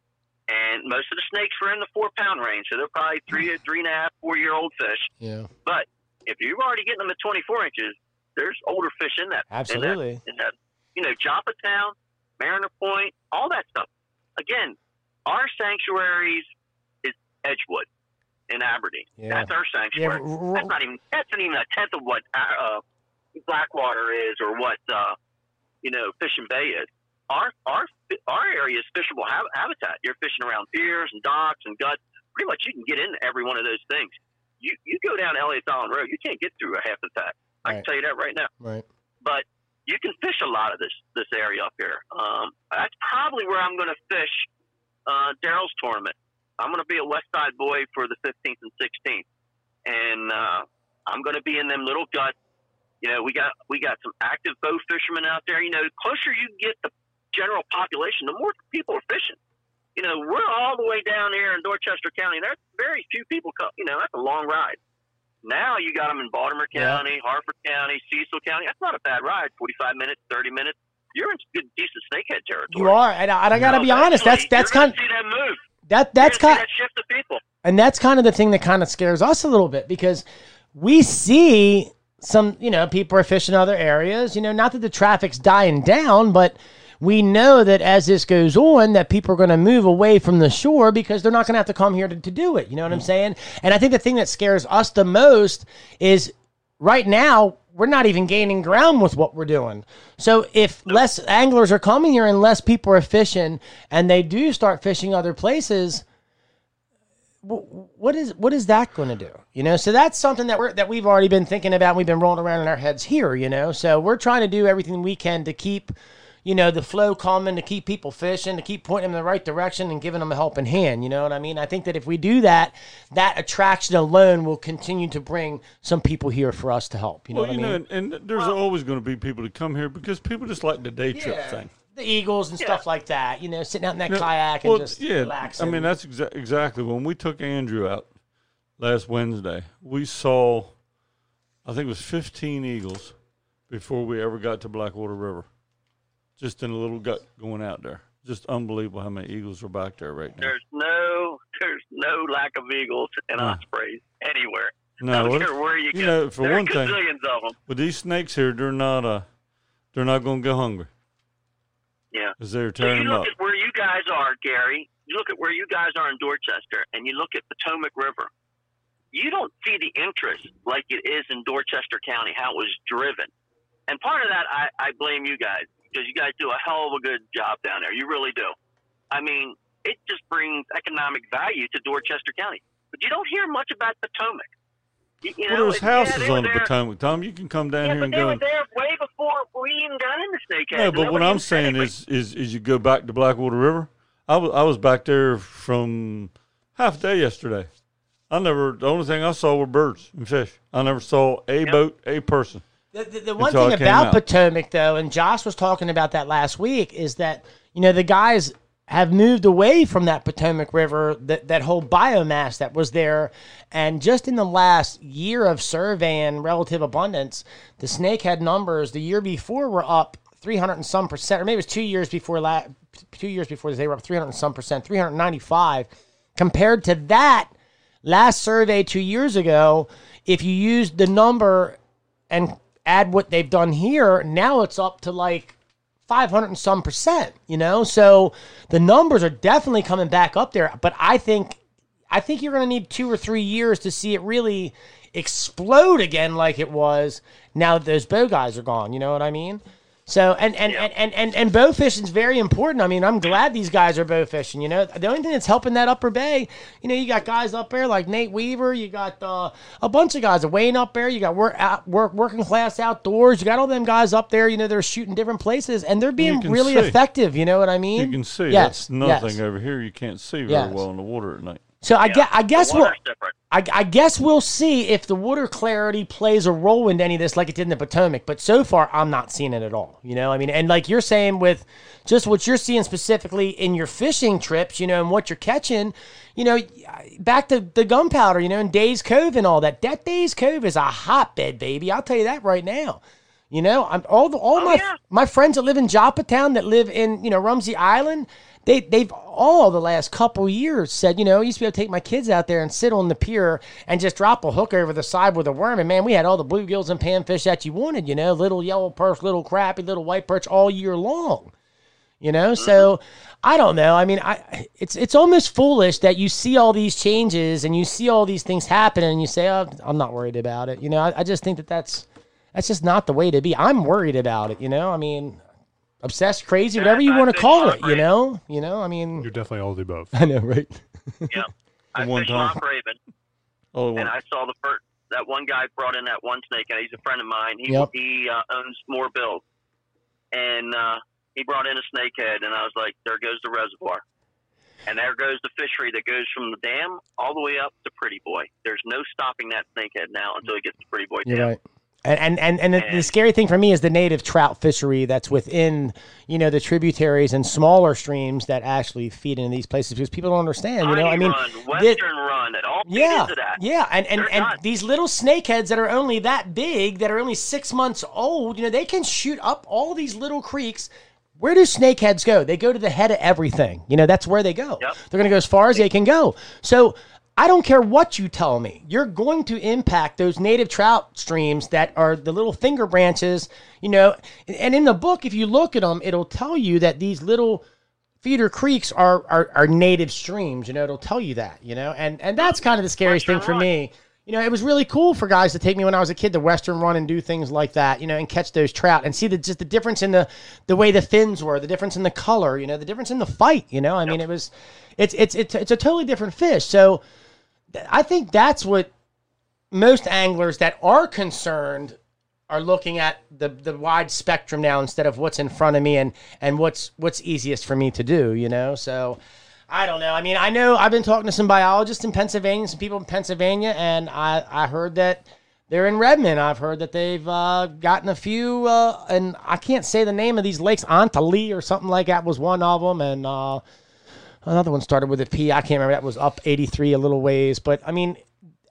And most of the snakes were in the 4-pound range, so they're probably 3.5, 4-year-old fish. Yeah. But if you're already getting them at 24 inches, there's older fish in that. Absolutely. In that Joppatown, Mariner Point, all that stuff. Again, our sanctuaries is Edgewood in Aberdeen. Yeah. That's our sanctuary. Yeah. That's not even a tenth of what Blackwater is or what Fishing Bay is. Our area is fishable habitat. You're fishing around piers and docks and guts. Pretty much you can get into every one of those things. You go down Elliott Island Road, you can't get through a half the pack. I can tell you that right now. Right. But you can fish a lot of this area up here. That's probably where I'm going to fish Daryl's tournament. I'm going to be a West Side boy for the 15th and 16th, and I'm going to be in them little guts. We got some active bow fishermen out there. The closer you get the general population, the more people are fishing. We're all the way down here in Dorchester County. There's very few people come. That's a long ride. Now you got them in Baltimore County, Harford County, Cecil County. That's not a bad ride. 45 minutes, 30 minutes. You're in good, decent snakehead territory. You are, and I got to be honest. That's kind of see that move. That's kind that shift of people. And that's kind of the thing that kind of scares us a little bit because we see some, people are fishing other areas. Not that the traffic's dying down, but we know that as this goes on, that people are going to move away from the shore because they're not going to have to come here to do it. You know what I'm saying? And I think the thing that scares us the most is right now, we're not even gaining ground with what we're doing. So if less anglers are coming here and less people are fishing and they do start fishing other places, what is that going to do? So that's something that we've already been thinking about. We've been rolling around in our heads here, So we're trying to do everything we can to keep the flow coming, to keep people fishing, to keep pointing them in the right direction and giving them a helping hand. You know what I mean? I think that if we do that, that attraction alone will continue to bring some people here for us to help. You know what I mean? And there's always going to be people to come here because people just like the day trip thing. The Eagles and stuff like that, sitting out in that kayak and just relaxing. I mean, that's exactly. When we took Andrew out last Wednesday, we saw, I think it was 15 eagles before we ever got to Blackwater River. Just in a little gut going out there. Just unbelievable how many eagles are back there right now. There's no lack of eagles in Ospreys anywhere. No, I don't care where you go. For there one are thing, gazillions of them. with these snakes here, they're not going to go hungry. Yeah. Because they're tearing them up. You look at where you guys are, Gary. You look at where you guys are in Dorchester, and you look at Potomac River. You don't see the interest like it is in Dorchester County, how it was driven. And part of that, I blame you guys. Because you guys do a hell of a good job down there. You really do. I mean, it just brings economic value to Dorchester County. But you don't hear much about Potomac. There's houses on the Potomac, Tom. You can come down here and go. They were there way before we even got into Snakehead. No, but what I'm saying is you go back to Blackwater River. I was back there from half a day yesterday. The only thing I saw were birds and fish. I never saw a boat, a person. The one thing about Potomac, though, and Josh was talking about that last week, is that, the guys have moved away from that Potomac River, that whole biomass that was there. And just in the last year of surveying relative abundance, the snakehead numbers the year before were up 300 and some percent, or maybe it was 2 years before they were up 300 and some percent, 395. Compared to that last survey 2 years ago, if you used the number and add what they've done here, now it's up to like 500 and some percent, So the numbers are definitely coming back up there. But I think you're going to need 2 or 3 years to see it really explode again like it was now that those bow guys are gone. You know what I mean? So and bow fishing is very important. I mean, I'm glad these guys are bow fishing. You know, the only thing that's helping that Upper Bay, you know, you got guys up there like Nate Weaver. You got a bunch of guys. Wayne up there. You got working class outdoors. You got all them guys up there. You know, they're shooting different places and they're being really effective. You know what I mean? You can see. Yes. That's nothing over here. You can't see very well in the water at night. So I guess we'll see if the water clarity plays a role in any of this like it did in the Potomac. But so far, I'm not seeing it at all. You know, I mean, and like you're saying with just what you're seeing specifically in your fishing trips, you know, and what you're catching, you know, back to the gunpowder, you know, and Days Cove and all that. That Days Cove is a hotbed, baby. I'll tell you that right now. You know, my friends that live in Joppatown, that live in, you know, Rumsey Island, They've all the last couple years said, you know, I used to be able to take my kids out there and sit on the pier and just drop a hook over the side with a worm. And, man, we had all the bluegills and panfish that you wanted, you know, little yellow perch, little crappie, little white perch all year long, you know. So I don't know. I mean, it's almost foolish that you see all these changes and you see all these things happen and you say, oh, I'm not worried about it. You know, I just think that's just not the way to be. I'm worried about it, you know. I mean, obsessed, crazy, whatever you want to call it, you know? You know, I mean... You're definitely all of the above. I know, right? Yeah. I fished Mount Raven, and I saw that one guy brought in that one snake, and he's a friend of mine. He owns more bills. And he brought in a snakehead, and I was like, there goes the reservoir. And there goes the fishery that goes from the dam all the way up to Pretty Boy. There's no stopping that snakehead now until he gets to Pretty Boy Dam. You're right. And the scary thing for me is the native trout fishery that's within, you know, the tributaries and smaller streams that actually feed into these places because people don't understand, you know. I mean, Western Run, it all feeds into that. Yeah, and these little snakeheads that are only that big, that are only 6 months old, you know, they can shoot up all these little creeks. Where do snakeheads go? They go to the head of everything. You know, that's where they go. Yep. They're going to go as far as they can go. So I don't care what you tell me. You're going to impact those native trout streams that are the little finger branches, you know. And in the book, if you look at them, it'll tell you that these little feeder creeks are native streams. You know, it'll tell you that, you know. And that's kind of the scariest thing for me. You know, it was really cool for guys to take me when I was a kid to Western Run and do things like that, you know, and catch those trout and see just the difference in the way the fins were, the difference in the color, you know, the difference in the fight, you know. I mean, it's a totally different fish. So I think that's what most anglers that are concerned are looking at the wide spectrum now instead of what's in front of me and what's easiest for me to do, you know. So I don't know. I mean, I know I've been talking to some biologists in Pennsylvania, some people in Pennsylvania, and I heard that they're in Redmond. I've heard that they've gotten a few, and I can't say the name of these lakes. Ontali or something like that was one of them, and another one started with a P. I can't remember. That was up 83 a little ways. But, I mean,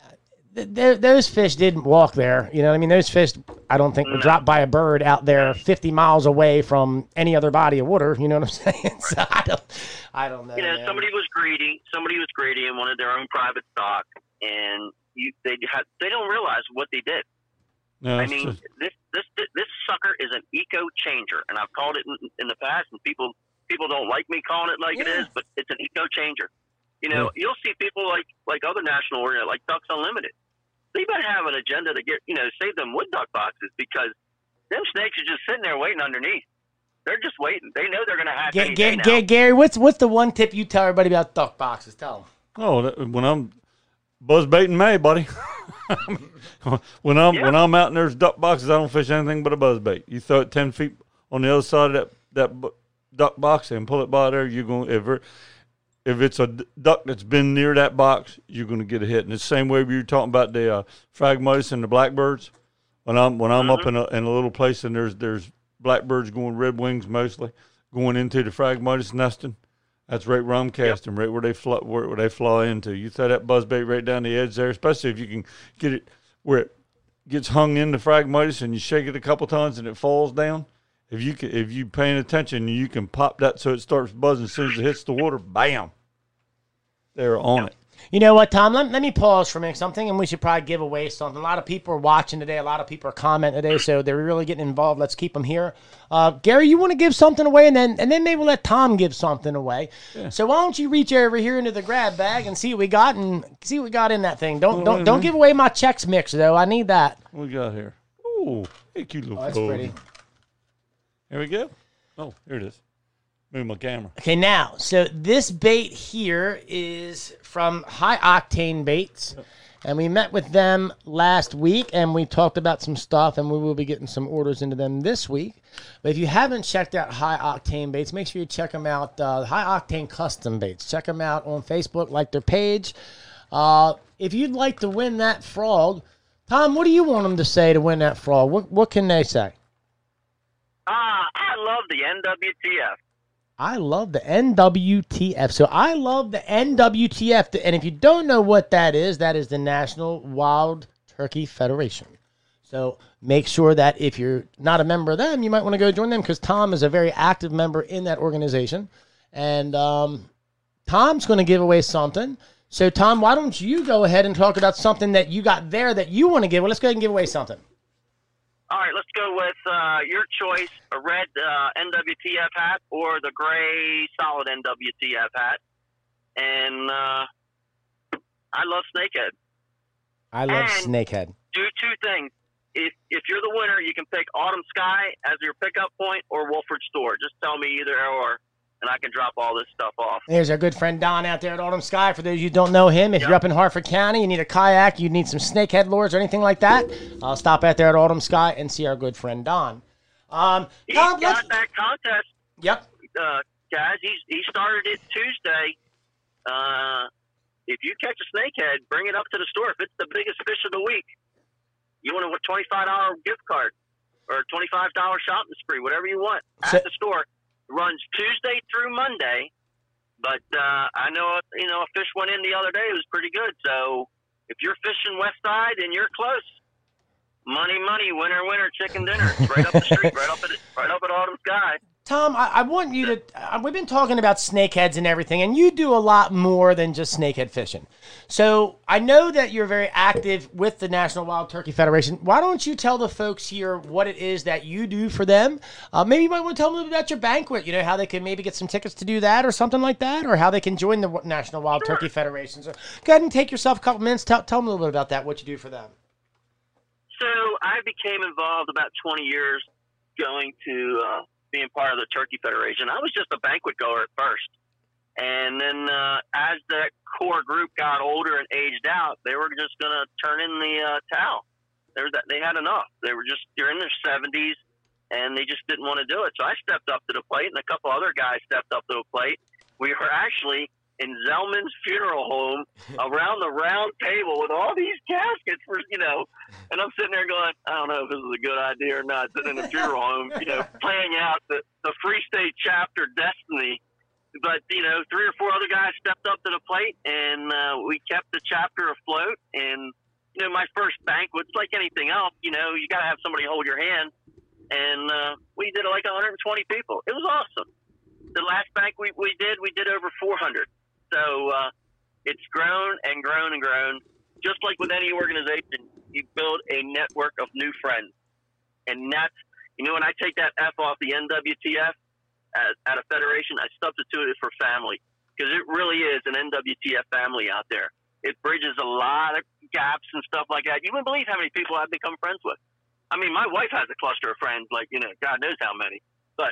those fish didn't walk there. You know what I mean? Those fish, I don't think, were dropped by a bird out there 50 miles away from any other body of water. You know what I'm saying? So I don't know. You know, somebody was greedy. Somebody was greedy and wanted their own private stock. And they don't realize what they did. No, I mean, this sucker is an eco changer. And I've called it in the past, and people don't like me calling it like it is, but it's an eco changer. You know, you'll see people like other national organizations, like Ducks Unlimited. They better have an agenda to get, you know, save them wood duck boxes because them snakes are just sitting there waiting underneath. They're just waiting. They know they're going to hatch any day now. Gary, what's the one tip you tell everybody about duck boxes? Tell them. Oh, when I'm buzz baiting May, buddy. when I'm out and there's duck boxes, I don't fish anything but a buzz bait. You throw it 10 feet on the other side of that duck box and pull it by there. You're going if it's a duck that's been near that box, you're going to get a hit. And it's the same way we were talking about the phragmites and the blackbirds. When I'm up in a little place and there's blackbirds going red wings mostly going into the phragmites nesting, that's right where I'm casting, right where they fly into. You throw that buzzbait right down the edge there, especially if you can get it where it gets hung in the phragmites and you shake it a couple times and it falls down. If you paying attention, you can pop that so it starts buzzing as soon as it hits the water. Bam, they're on it. You know what, Tom? Let me pause for a minute. Something, and we should probably give away something. A lot of people are watching today. A lot of people are commenting today, so they're really getting involved. Let's keep them here. Gary, you want to give something away, and then maybe we'll let Tom give something away. Yeah. So why don't you reach over here into the grab bag and see what we got in that thing. Don't give away my Chex Mix though. I need that. What we got here? Ooh, hey, cute little. Oh, that's pretty. Here we go. Oh, here it is. Move my camera. Okay, now, so this bait here is from High Octane Baits. Yep. And we met with them last week, and we talked about some stuff, and we will be getting some orders into them this week. But if you haven't checked out High Octane Baits, make sure you check them out, High Octane Custom Baits. Check them out on Facebook, like their page. If you'd like to win that frog, Tom, what do you want them to say to win that frog? What can they say? I love the NWTF. I love the NWTF. So I love the NWTF. And if you don't know what that is the National Wild Turkey Federation. So make sure that if you're not a member of them, you might want to go join them because Tom is a very active member in that organization. And Tom's going to give away something. So, Tom, why don't you go ahead and talk about something that you got there that you want to give? Well, let's go ahead and give away something. All right, let's go with your choice, a red NWTF hat or the gray solid NWTF hat. And I love Snakehead. I love Snakehead. Do two things. If you're the winner, you can pick Autumn Sky as your pickup point or Wolford Store. Just tell me either or, and I can drop all this stuff off. There's our good friend Don out there at Autumn Sky. For those of you who don't know him, if you're up in Hartford County, you need a kayak, you need some snakehead lures or anything like that, stop out there at Autumn Sky and see our good friend Don. Tom, got that contest. Yep. Guys, he started it Tuesday. If you catch a snakehead, bring it up to the store. If it's the biggest fish of the week, you want a $25 gift card or a $25 shopping spree, whatever you want, at the store. Runs Tuesday through Monday, but I know a fish went in the other day. It was pretty good. So if you're fishing West Side and you're close, money, winner, chicken dinner. It's right up the street, right up at Autumn Sky. Tom, I want you to. We've been talking about snakeheads and everything, and you do a lot more than just snakehead fishing. So I know that you're very active with the National Wild Turkey Federation. Why don't you tell the folks here what it is that you do for them? Maybe you might want to tell them about your banquet. You know, how they can maybe get some tickets to do that or something like that, or how they can join the National Wild Turkey Federation. So go ahead and take yourself a couple minutes. Tell them a little bit about that, what you do for them. So I became involved about 20 years going to being part of the Turkey Federation. I was just a banquet goer at first. And then as that core group got older and aged out, they were just going to turn in the towel. They had enough. They're in their 70s, and they just didn't want to do it. So I stepped up to the plate, and a couple other guys stepped up to the plate. We were actually in Zellman's funeral home around the round table with all these caskets for, and I'm sitting there going, I don't know if this is a good idea or not, sitting in the funeral home, playing out the Free State chapter destiny. But, 3 or 4 other guys stepped up to the plate, and we kept the chapter afloat. And, my first banquet, it's like anything else, you got to have somebody hold your hand. And we did like 120 people. It was awesome. The last banquet we did over 400. So it's grown and grown and grown. Just like with any organization, you build a network of new friends. And that's, when I take that F off the NWTF at a federation, I substitute it for family. Because it really is an NWTF family out there. It bridges a lot of gaps and stuff like that. You wouldn't believe how many people I've become friends with. I mean, my wife has a cluster of friends, like, God knows how many. But,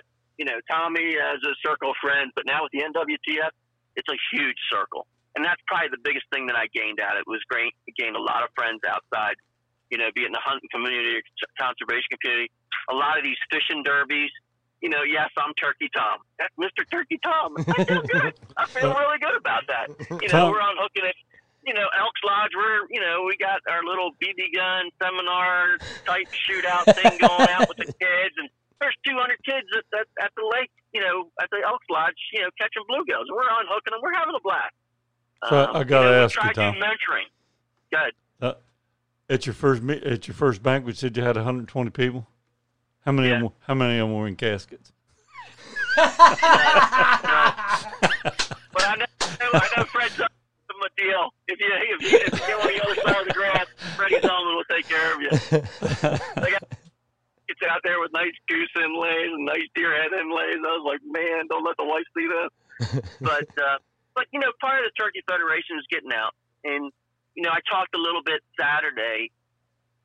Tommy has a circle of friends. But now with the NWTF, it's a huge circle. And that's probably the biggest thing that I gained out of it. Was great. I gained a lot of friends outside, be it in the hunting community, conservation community. A lot of these fishing derbies, yes, I'm Turkey Tom. That's Mr. Turkey Tom. I feel good. I feel really good about that. We're unhooking it. Elks Lodge, we got our little BB gun seminar type shootout thing going out with the kids. And there's 200 kids at the lake, at the Elks Lodge, catching bluegills. We're unhooking them. We're having a blast. So I got to ask you, Tom. Mentoring. Good. At your first banquet, you said you had 120 people. How many of them were in caskets? But I know Fred's up a deal. If you get on the other side of the grass, Freddie Zellman will take care of you. They got kids out there with nice goose inlays and nice deer head inlays. I was like, man, don't let the wife see that. But part of the Turkey Federation is getting out. And, I talked a little bit Saturday.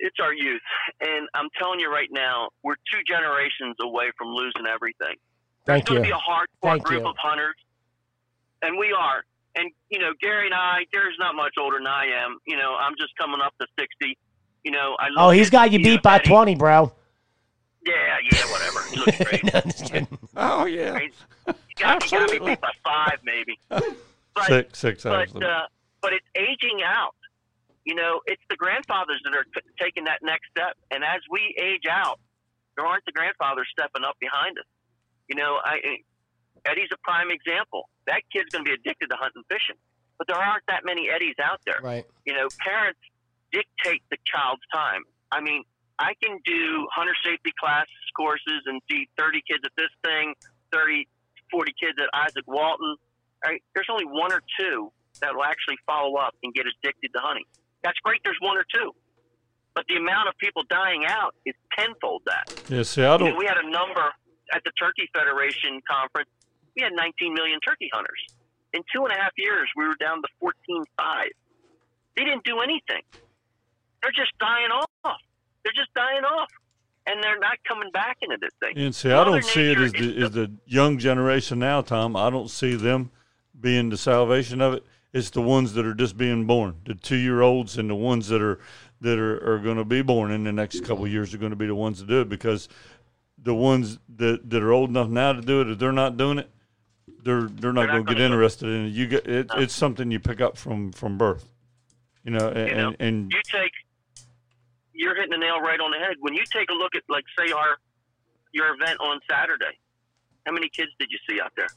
it's our youth. And I'm telling you right now, we're 2 generations away from losing everything. There's going to be a hardcore group of hunters, and we are. And, you know, Gary and I, Gary's not much older than I am. You know, I'm just coming up to 60. You know, he's got you beat by 20, bro. Yeah, whatever. He looks great. No, I'm just kidding. Oh, yeah. Right? You got to be beat by 5, maybe. But, Six, but it's aging out. You know, it's the grandfathers that are taking that next step. And as we age out, there aren't the grandfathers stepping up behind us. You know, Eddie's a prime example. That kid's going to be addicted to hunting and fishing. But there aren't that many Eddies out there. Right. You know, parents dictate the child's time. I mean, I can do hunter safety class courses and see 30 kids at this thing, 30, 40 kids at Isaac Walton. Right? There's only 1 or 2 that will actually follow up and get addicted to hunting. That's great. There's 1 or 2. But the amount of people dying out is tenfold that. Yeah, see, I don't... You know, we had a number at the Turkey Federation conference. We had 19 million turkey hunters. In 2.5 years, we were down to 14.5. They didn't do anything. They're just dying off. They're just dying off. And they're not coming back into this thing. And see, I don't see it as the young generation now, Tom. I don't see them being the salvation of it. It's the ones that are just being born, the 2-year-olds, and the ones that are going to be born in the next couple of years are going to be the ones that do it, because the ones that are old enough now to do it, if they're not doing it, they're not going to get interested in it. It's something you pick up from birth, you know. And you're hitting the nail right on the head. When you take a look at, like, say, your event on Saturday, how many kids did you see out there?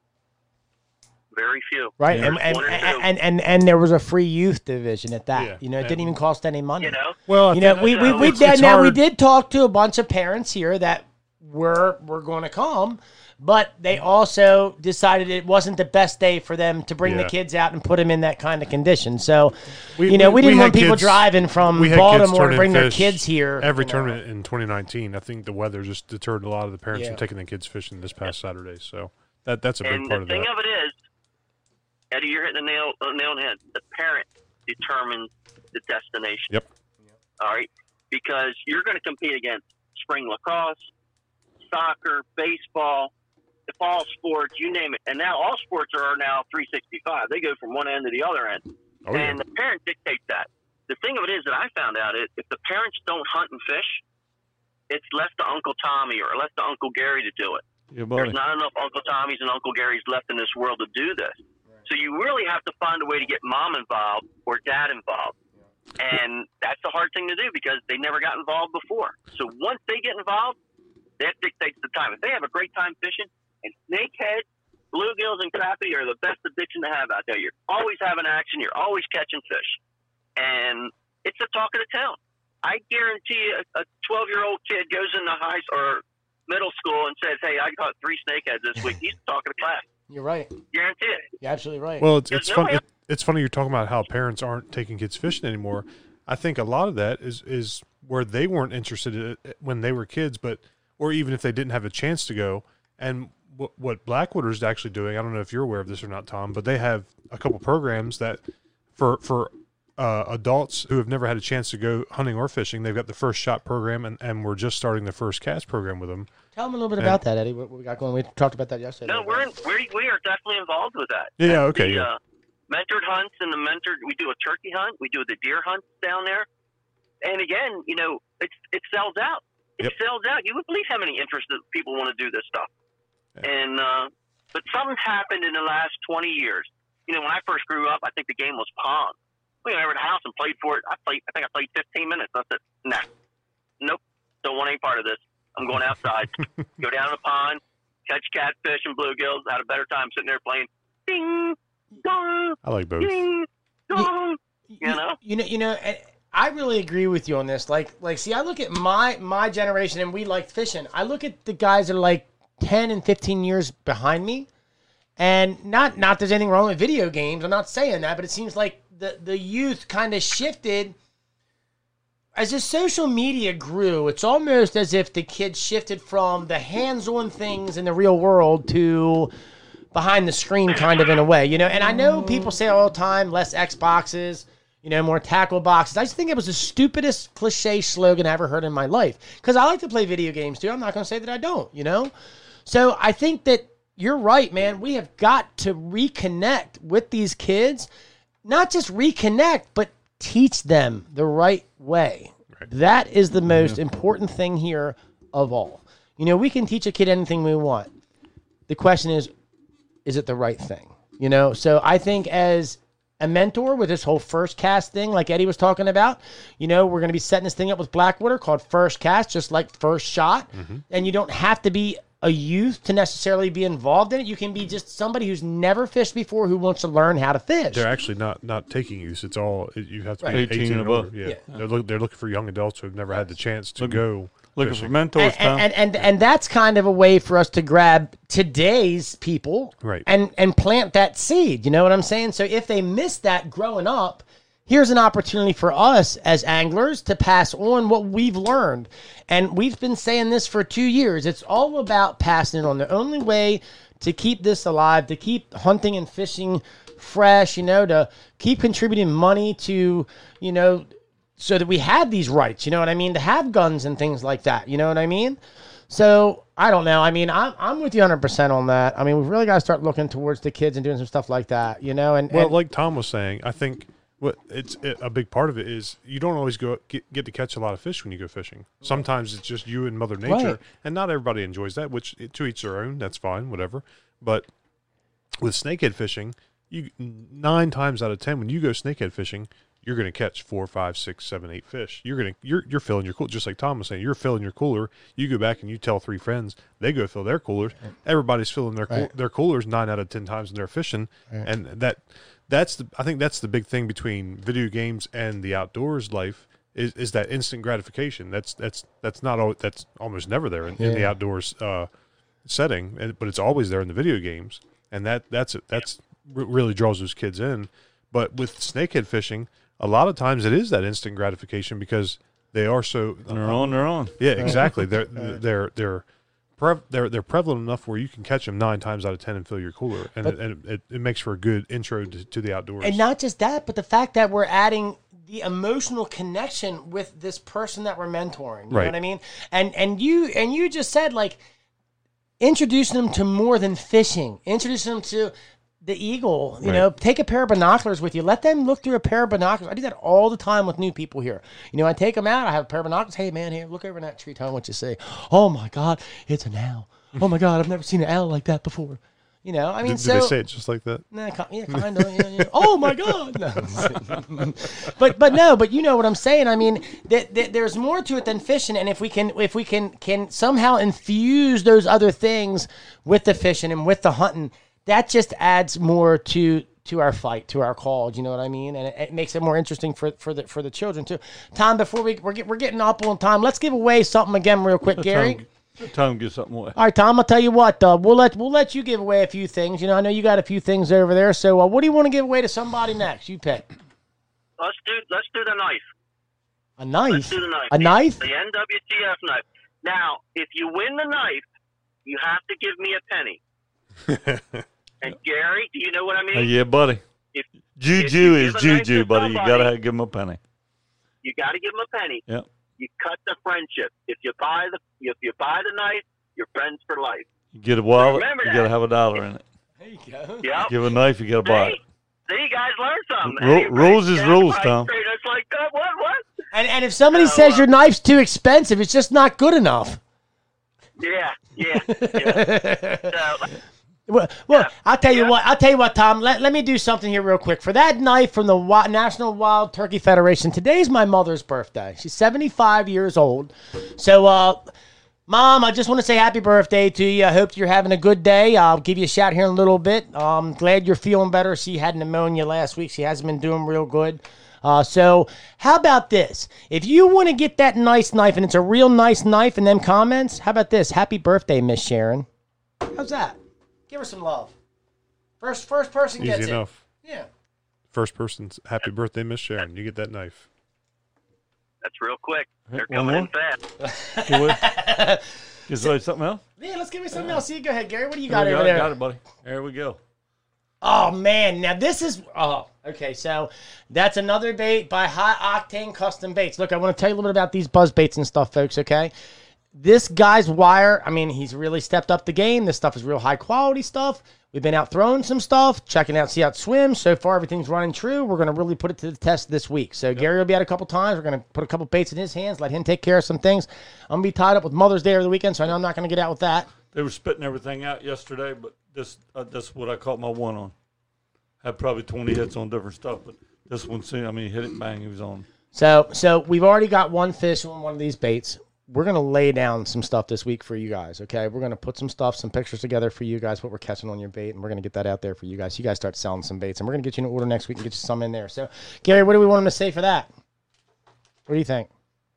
Very few. Right, and there was a free youth division at that. Yeah. You know, it didn't even cost any money. You know, well, you know, we did talk to a bunch of parents here that were going to come, but they also decided it wasn't the best day for them to bring the kids out and put them in that kind of condition. So, we didn't want people driving from Baltimore to bring their kids here. Every tournament in 2019, I think the weather just deterred a lot of the parents from taking the kids fishing this past Saturday. So that's a big part of that. And the thing of it is, Eddie, you're hitting the nail on the head. The parent determines the destination. Yep. All right? Because you're going to compete against spring lacrosse, soccer, baseball, the fall sports, you name it. And now all sports are now 365. They go from one end to the other end. Oh, and the parent dictates that. The thing of it is that I found out is if the parents don't hunt and fish, it's left to Uncle Tommy or left to Uncle Gary to do it. Yeah, there's not enough Uncle Tommys and Uncle Garys left in this world to do this. So you really have to find a way to get mom involved or dad involved. And that's a hard thing to do because they never got involved before. So once they get involved, that dictates the time. If they have a great time fishing, and snakehead, bluegills, and crappie are the best addiction to have out there. You're always having action. You're always catching fish. And it's the talk of the town. I guarantee a 12-year-old kid goes into high or middle school and says, hey, I caught 3 snakeheads this week. He's talking to class. You're right. Guarantee it. You're absolutely right. Well, it's funny. It's funny you're talking about how parents aren't taking kids fishing anymore. I think a lot of that is where they weren't interested in it when they were kids, or even if they didn't have a chance to go. And what Blackwater is actually doing, I don't know if you're aware of this or not, Tom, but they have a couple programs that for adults who have never had a chance to go hunting or fishing. They've got the First Shot program, and we're just starting the First Cast program with them. Tell them a little bit about that, Eddie. What we got going? We talked about that yesterday. No, we are definitely involved with that. Yeah, okay. Mentored hunts and we do a turkey hunt. We do the deer hunts down there. And again, you know, it sells out. It sells out. You would believe how many interested people want to do this stuff. Yeah. And but something happened in the last 20 years. You know, when I first grew up, I think the game was Pong. We went over to the house and played for it. I think I played 15 minutes. I said, nah, nope, don't want any part of this. I'm going outside. Go down to the pond, catch catfish and bluegills. I had a better time sitting there playing ding, dong. I like both. Ding, dong. You know, I really agree with you on this. Like, see, I look at my generation, and we like fishing. I look at the guys that are like 10 and 15 years behind me, and not there's anything wrong with video games. I'm not saying that, but it seems like the youth kind of shifted. As the social media grew, it's almost as if the kids shifted from the hands-on things in the real world to behind the screen kind of in a way, you know? And I know people say all the time, less Xboxes, more tackle boxes. I just think it was the stupidest cliche slogan I ever heard in my life. Because I like to play video games too. I'm not going to say that I don't, So I think that you're right, man. We have got to reconnect with these kids. Not just reconnect, but teach them the right way. Right. That is the most important thing here of all. We can teach a kid anything we want. The question is it the right thing? So I think as a mentor with this whole First Cast thing, like Eddie was talking about, we're going to be setting this thing up with Blackwater called First Cast, just like First Shot. Mm-hmm. And you don't have to be a youth to necessarily be involved in it. You can be just somebody who's never fished before who wants to learn how to fish. They're actually not taking youth. It's all, you have to be 18 and above. Yeah. They're looking for young adults who have never had the chance to go. Looking for mentors, and that's kind of a way for us to grab today's people, right, and plant that seed. You know what I'm saying? So if they miss that growing up, here's an opportunity for us as anglers to pass on what we've learned. And we've been saying this for 2 years. It's all about passing it on. The only way to keep this alive, to keep hunting and fishing fresh, to keep contributing money to, so that we have these rights, you know what I mean? To have guns and things like that, you know what I mean? So, I don't know. I mean, I'm with you 100% on that. I mean, we've really got to start looking towards the kids and doing some stuff like that, And like Tom was saying, I think it's a big part of it is you don't always get to catch a lot of fish when you go fishing. Sometimes it's just you and Mother Nature, right. And not everybody enjoys that, which to each their own. That's fine, whatever. But with snakehead fishing, 9 times out of 10, when you go snakehead fishing, you're going to catch 4, 5, 6, 7, 8 fish. You're filling your cooler, just like Tom was saying. You're filling your cooler. You go back and you tell 3 friends, they go fill their coolers. Everybody's filling their coolers 9 out of 10 times when they're fishing, and I think that's the big thing between video games and the outdoors life is that instant gratification. That's almost never there in the outdoors setting, but it's always there in the video games, and that's really draws those kids in. But with snakehead fishing, a lot of times it is that instant gratification because they are so they're on their own. Yeah, exactly. They're prevalent enough where you can catch them 9 times out of 10 and fill your cooler, and it makes for a good intro to the outdoors. And not just that, but the fact that we're adding the emotional connection with this person that we're mentoring. You know what I mean? And you just said, like, introducing them to more than fishing, introducing them to the eagle, take a pair of binoculars with you. Let them look through a pair of binoculars. I do that all the time with new people here. I take them out. I have a pair of binoculars. Hey, man, here, look over in that tree. Tell me what you say. Oh, my God, it's an owl. Oh, my God, I've never seen an owl like that before. I mean, did they say it just like that? Nah, yeah, kind of. Yeah. Oh, my God. No. But you know what I'm saying. I mean, there's more to it than fishing. And if we can somehow infuse those other things with the fishing and with the hunting, that just adds more to our fight, to our call. You know what I mean? And it makes it more interesting for the children too. Tom, before we're getting up on time, let's give away something again real quick, Gary. Tom, give something away. All right, Tom. I'll tell you what. We'll let you give away a few things. I know you got a few things over there. So, what do you want to give away to somebody next? You pick. Let's do the knife. A knife. Let's do the knife. A knife. The NWTF knife. Now, if you win the knife, you have to give me a penny. And Gary, do you know what I mean? Yeah, buddy. Juju is juju, buddy. You gotta give him a penny. You gotta give him a penny. Yep. You cut the friendship. If you buy the knife, you're friends for life. You get a wallet. You gotta have $1 in it. There you go. Yep. Give a knife. You gotta buy it. See, you guys learned something. Rules is rules, Tom. It's like what? And if somebody says your knife's too expensive, it's just not good enough. Yeah. Well, I'll tell you what, Tom. Let me do something here real quick. For that knife from the National Wild Turkey Federation, today's my mother's birthday. She's 75 years old. So, Mom, I just want to say happy birthday to you. I hope you're having a good day. I'll give you a shout here in a little bit. I'm glad you're feeling better. She had pneumonia last week. She hasn't been doing real good. So how about this? If you want to get that nice knife, and it's a real nice knife in them comments, how about this? Happy birthday, Miss Sharon. How's that? Give her some love. First person gets it. Easy enough. Yeah. First person's happy birthday, Miss Sharon. You get that knife. That's real quick. They're coming in fast. Is there something else? Yeah, let's give me something else. See, go ahead, Gary. What do you got over there? Got it, buddy. There we go. Oh, man. Now, this is... Oh, okay. So, that's another bait by High Octane Custom Baits. Look, I want to tell you a little bit about these buzz baits and stuff, folks, okay? This guy's wire, I mean, he's really stepped up the game. This stuff is real high-quality stuff. We've been out throwing some stuff, checking out, see how it swims. So far, everything's running true. We're going to really put it to the test this week. So, Gary will be out a couple times. We're going to put a couple baits in his hands, let him take care of some things. I'm going to be tied up with Mother's Day over the weekend, so I know I'm not going to get out with that. They were spitting everything out yesterday, but this that's what I caught my one on. Had probably 20 hits on different stuff, but this one, he hit it, bang, he was on. So we've already got one fish on one of these baits. We're going to lay down some stuff this week for you guys, okay? We're going to put some pictures together for you guys, what we're catching on your bait, and we're going to get that out there for you guys. You guys start selling some baits, and we're going to get you an order next week and get you some in there. So, Gary, what do we want him to say for that? What do you think?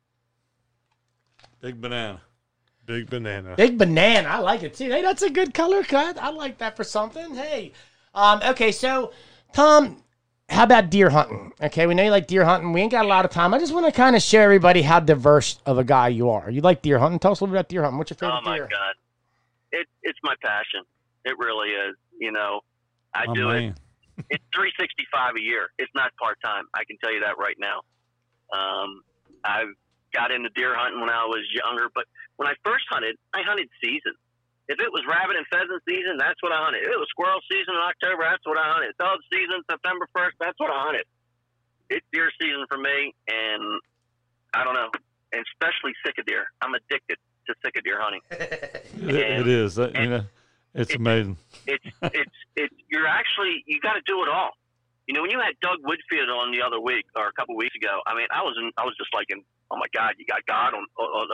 Big banana. Big banana. Big banana. I like it, too. Hey, that's a good color cut. I like that for something. Hey. Okay, so, Tom, how about deer hunting? Okay, we know you like deer hunting. We ain't got a lot of time. I just want to kind of show everybody how diverse of a guy you are. You like deer hunting? Tell us a little bit about deer hunting. What's your favorite deer? Oh, my God. It's my passion. It really is. I do it. It's 365 a year. It's not part-time. I can tell you that right now. I got into deer hunting when I was younger, but when I first hunted, I hunted season. If it was rabbit and pheasant season, that's what I hunted. If it was squirrel season in October, that's what I hunted. Dove season, September 1st, that's what I hunted. It's deer season for me, and I don't know, and especially sick of deer. I'm addicted to sick of deer hunting. It is. It's amazing. You're actually, you got to do it all. When you had Doug Woodfield on the other week or a couple of weeks ago, I mean, I was just like, oh my God, you got God on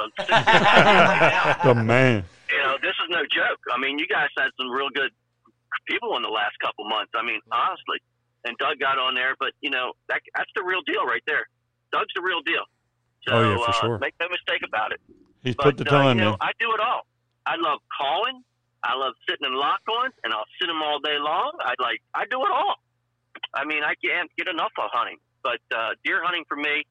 the man. This is no joke. I mean, you guys had some real good people in the last couple months. I mean, honestly, and Doug got on there, but that's the real deal right there. Doug's the real deal. So for sure. Make no mistake about it. He's put the time in. I do it all. I love calling. I love sitting in lock-ons, and I'll sit them all day long. I do it all. I mean, I can't get enough of hunting. But deer hunting for me,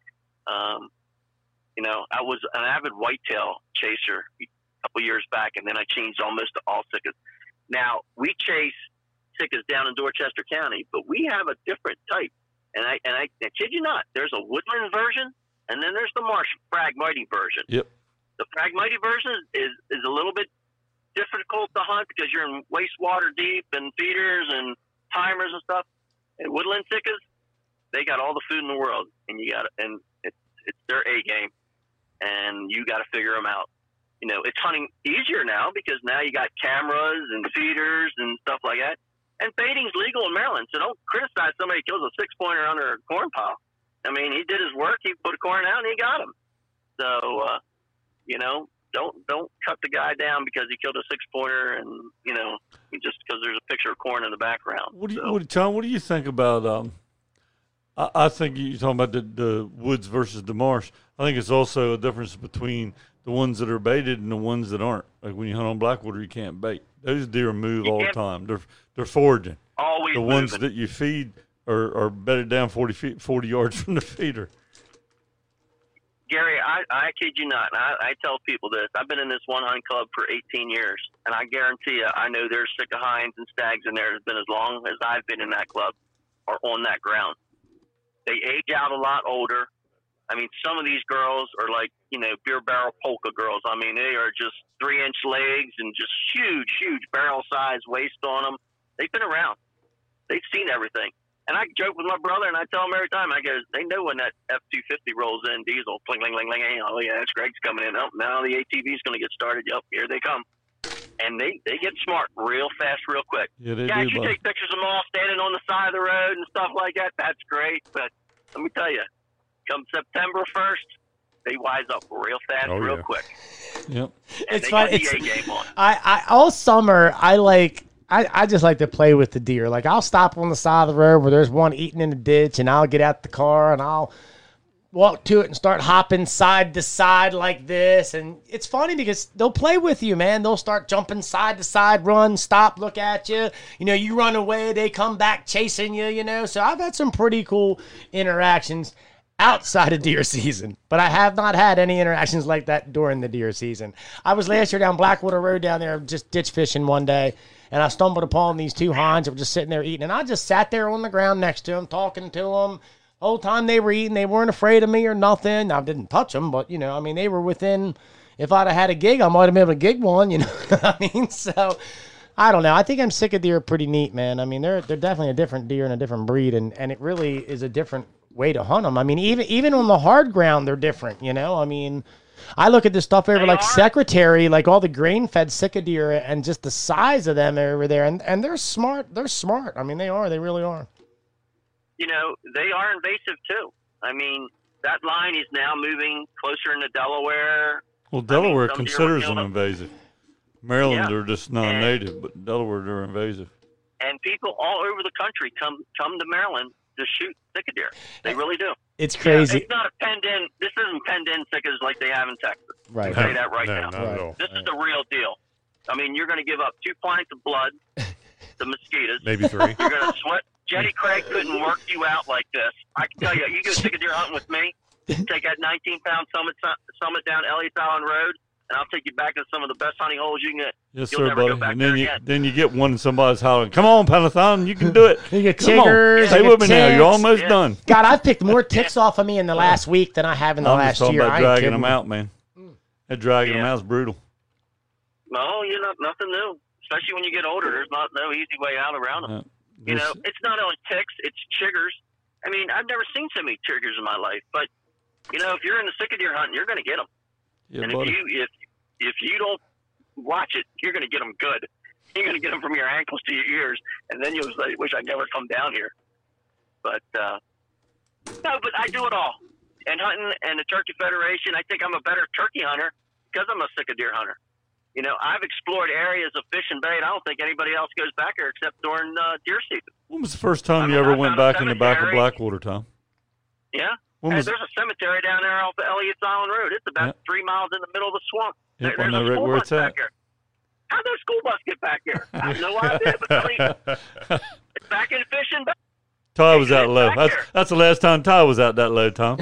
I was an avid whitetail chaser a couple years back, and then I changed almost to all siccas. Now, we chase siccas down in Dorchester County, but we have a different type. And I kid you not, there's a woodland version, and then there's the marsh Phragmites version. Yep. The Phragmites version is a little bit difficult to hunt because you're in wastewater deep and feeders and timers and stuff. And woodland siccas, they got all the food in the world, and it's their A game, and you got to figure them out. It's hunting easier now because now you got cameras and feeders and stuff like that. And baiting's legal in Maryland, so don't criticize somebody who kills a 6-pointer under a corn pile. I mean, he did his work. He put a corn out, and he got him. So, don't cut the guy down because he killed a 6-pointer, and just because there's a picture of corn in the background. Tom, what do you think about? I think you're talking about the woods versus the marsh. I think it's also a difference between the ones that are baited and the ones that aren't. Like when you hunt on Blackwater, you can't bait. Those deer move all the time. They're foraging. Always the moving. Ones that you feed are bedded down 40 yards from the feeder. Gary, I kid you not. I tell people this. I've been in this one hunt club for 18 years, and I guarantee you, I know there's sicka hinds and stags in there that's been as long as I've been in that club or on that ground. They age out a lot older. I mean, some of these girls are like, beer barrel polka girls. I mean, they are just 3-inch legs and just huge barrel-sized waist on them. They've been around. They've seen everything. And I joke with my brother, and I tell him every time, I go, they know when that F-250 rolls in, diesel, pling, ling, ling, ling, oh, yeah, that's Greg's coming in. Oh, now the ATV's going to get started. Yep, here they come. And they get smart real fast, real quick. Yeah, they do. You buddy. take pictures of them all standing on the side of the road and stuff like that. That's great. But let me tell you, come September 1st, they wise up real fast, real quick. Yep. And it's fun. All summer, I just like to play with the deer. Like, I'll stop on the side of the road where there's one eating in the ditch, and I'll get out the car, and I'll walk to it and start hopping side to side like this. And it's funny because they'll play with you, man. They'll start jumping side to side, run, stop, look at you. You run away, they come back chasing you, So I've had some pretty cool interactions outside of deer season, but I have not had any interactions like that during the deer season. I was last year down Blackwater Road down there just ditch fishing one day, and I stumbled upon these two hinds that were just sitting there eating. And I just sat there on the ground next to them, talking to them. The whole time they were eating, they weren't afraid of me or nothing. I didn't touch them, but, I mean, they were within, if I'd have had a gig, I might have been able to gig one, what I mean? So, I don't know. I think sick of deer are pretty neat, man. I mean, they're definitely a different deer and a different breed, and it really is a different way to hunt them. I mean, even on the hard ground, they're different, I mean, I look at this stuff over like Secretary, like all the grain-fed sick deer, and just the size of them over there, and they're smart. They're smart. I mean, they are. They really are. They are invasive too. I mean, that line is now moving closer into Delaware. Well, Delaware considers them invasive. Maryland, they're just non-native, but Delaware, they're invasive. And people all over the country come to Maryland to shoot sick deer. They really do. It's crazy. It's not a penned-in. This isn't penned-in sickers like they have in Texas. Right. I'll say that right now. Not at all. This is the real deal. I mean, you're going to give up 2 pints of blood to mosquitoes. Maybe 3. You're going to sweat. Jetty Craig couldn't work you out like this. I can tell you, you go sick deer hunting with me, take that 19-pound summit down Elliott Island Road, and I'll take you back to some of the best hunting holes you can get. Yes, sir, buddy. And then you get one and somebody's hollering, "Come on, Peloton, you can do it." You get chiggers. Stay with me now. You're almost done. God, I've picked more ticks off of me in the last week than I have in the last year. I'm just talking about dragging them out, man. That dragging them out is brutal. No, nothing new. Especially when you get older, there's no easy way out around them. It's not only ticks, it's chiggers. I mean, I've never seen so many chiggers in my life, but if you're in the sick deer hunting, you're going to get them. Yeah, and buddy. if you don't watch it, you're going to get them good. You're going to get them from your ankles to your ears, and then you'll say, "Wish I'd never come down here." But no, but I do it all. And hunting and the Turkey Federation, I think I'm a better turkey hunter because I'm a sick deer hunter. I've explored areas of Fishing Bay, and I don't think anybody else goes back there except during deer season. When was the first time you ever went back in the back of Blackwater, Tom? Yeah. There's a cemetery down there off the Elliott Island Road. It's about 3 miles in the middle of the swamp. Yep, There's a school bus back here. How'd those school bus get back here? I have no idea, but it's back in Fishing Bay. Ty was out low. That's the last time Ty was out that low, Tom.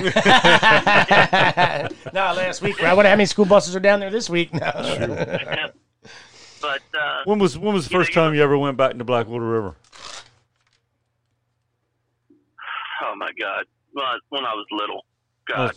No, last week. I wonder how many school buses are down there this week. No. But when was the first time you ever went back into Blackwater River? Oh my God! Well, when I was little. God.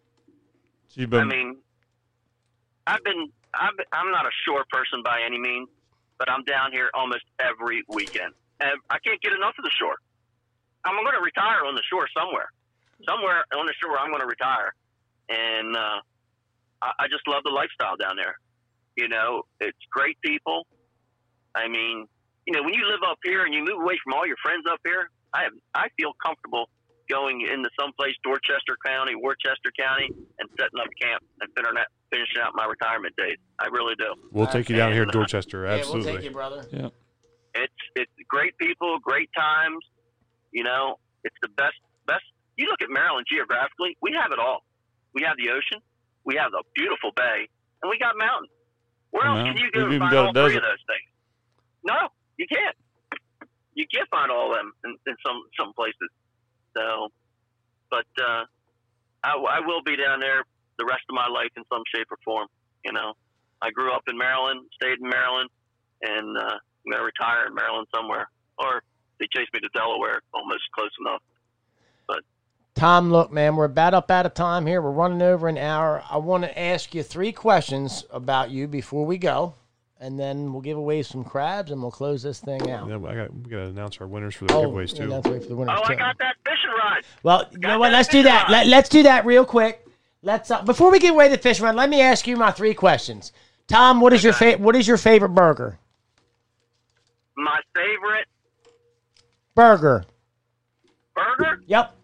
I'm not a shore person by any means, but I'm down here almost every weekend, and I can't get enough of the shore. I'm going to retire on the shore somewhere. Somewhere on the shore, I'm going to retire. And I just love the lifestyle down there. It's great people. I mean, when you live up here and you move away from all your friends up here, I feel comfortable going into someplace, Dorchester County, Worcester County, and setting up camp and finishing out my retirement days. I really do. We'll take you down here to Dorchester. Absolutely. Yeah, we'll take you, brother. Yeah. It's great people, great times. It's the best. You look at Maryland geographically, we have it all. We have the ocean, we have the beautiful bay, and we got mountains. Where else can you go to find all 3 of those things? No, you can't. You can't find all of them in some places. So, but I will be down there the rest of my life in some shape or form. I grew up in Maryland, stayed in Maryland, and I'm going to retire in Maryland somewhere. Or they chased me to Delaware, almost close enough. But Tom, look, man, we're about up out of time here. We're running over an hour. I want to ask you 3 questions about you before we go, and then we'll give away some crabs, and we'll close this thing out. Yeah, we got to announce our winners for the giveaways, too. For the winners I got that fishing rod. Well, you know what? Let's do that. Let's do that real quick. Before we give away the fishing rod, let me ask you my 3 questions. Tom, what is your favorite burger? My favorite burger. Burger? Yep.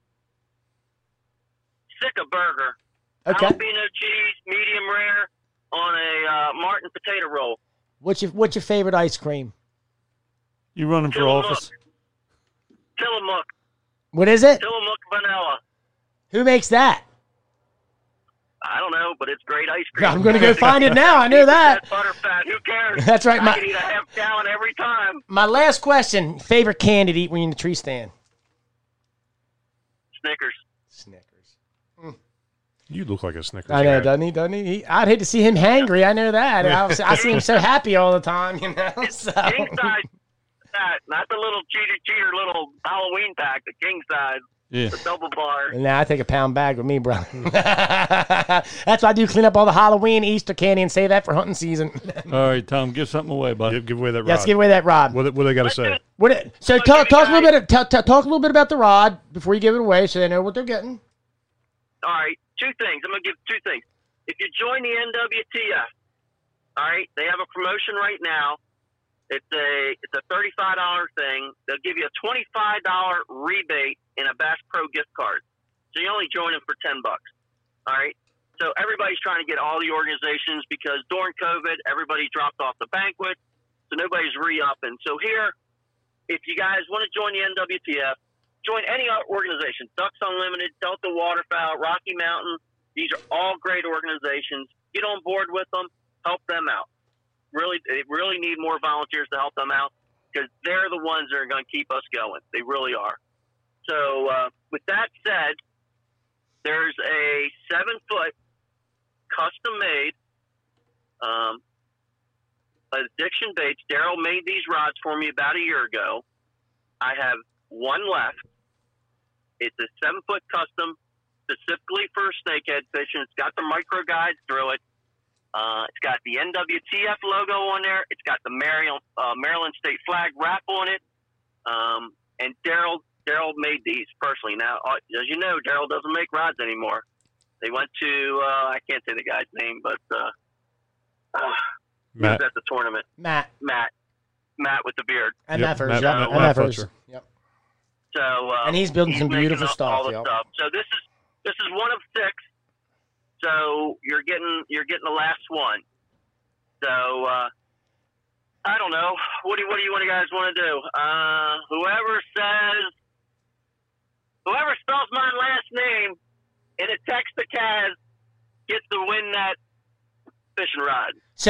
Sika burger. Okay. Jalapeno cheese, medium rare, on a Martin potato roll. What's your favorite ice cream? You running for office? Tillamook. What is it? Tillamook vanilla. Who makes that? I don't know, but it's great ice cream. I'm going to go find it now. I knew that. Butterfat. Who cares? That's right. I can eat a half gallon every time. My last question. Favorite candy to eat when you're in the tree stand? Snickers. You look like a Snickers. I know, doesn't he? I'd hate to see him hangry. I know that. I see him so happy all the time, you know. So. King size, not the little cheater little Halloween pack. The king size. Yeah. The double bar. Nah, I take a pound bag with me, bro. That's why I do clean up all the Halloween, Easter candy, and save that for hunting season. All right, Tom, give something away, buddy. Give away that rod. Yes, give away that rod. What they got to say? So talk a little bit about the rod before you give it away, so they know what they're getting. All right, two things. I'm gonna give two things. If you join the NWTF, all right, they have a promotion right now. It's a $35 thing. They'll give you a $25 rebate in a Bass Pro gift card. So you only join them for $10. All right. So everybody's trying to get all the organizations because during COVID, everybody dropped off the banquet, so nobody's re-upping. So here, if you guys want to join the NWTF, join any organization: Ducks Unlimited, Delta Waterfowl, Rocky Mountain. These are all great organizations. Get on board with them. Help them out. They really need more volunteers to help them out because they're the ones that are going to keep us going. They really are. So with that said, there's a 7-foot custom-made Addiction Baits. Daryl made these rods for me about a year ago. I have one left. It's a 7-foot custom specifically for snakehead fishing. It's got the micro guides through it. It's got the NWTF logo on there. It's got the Maryland State flag wrap on it. And Daryl made these personally. Now, as you know, Daryl doesn't make rods anymore. They went to I can't say the guy's name, but he was at the tournament. Matt with the beard. And Matt Fletcher. Yep. So and he's building some beautiful stuff. All the stuff. So this is one of 6. So you're getting the last one. So I don't know. What do you guys want to do? Whoever spells my last name in a text to Kaz gets to win that fishing rod.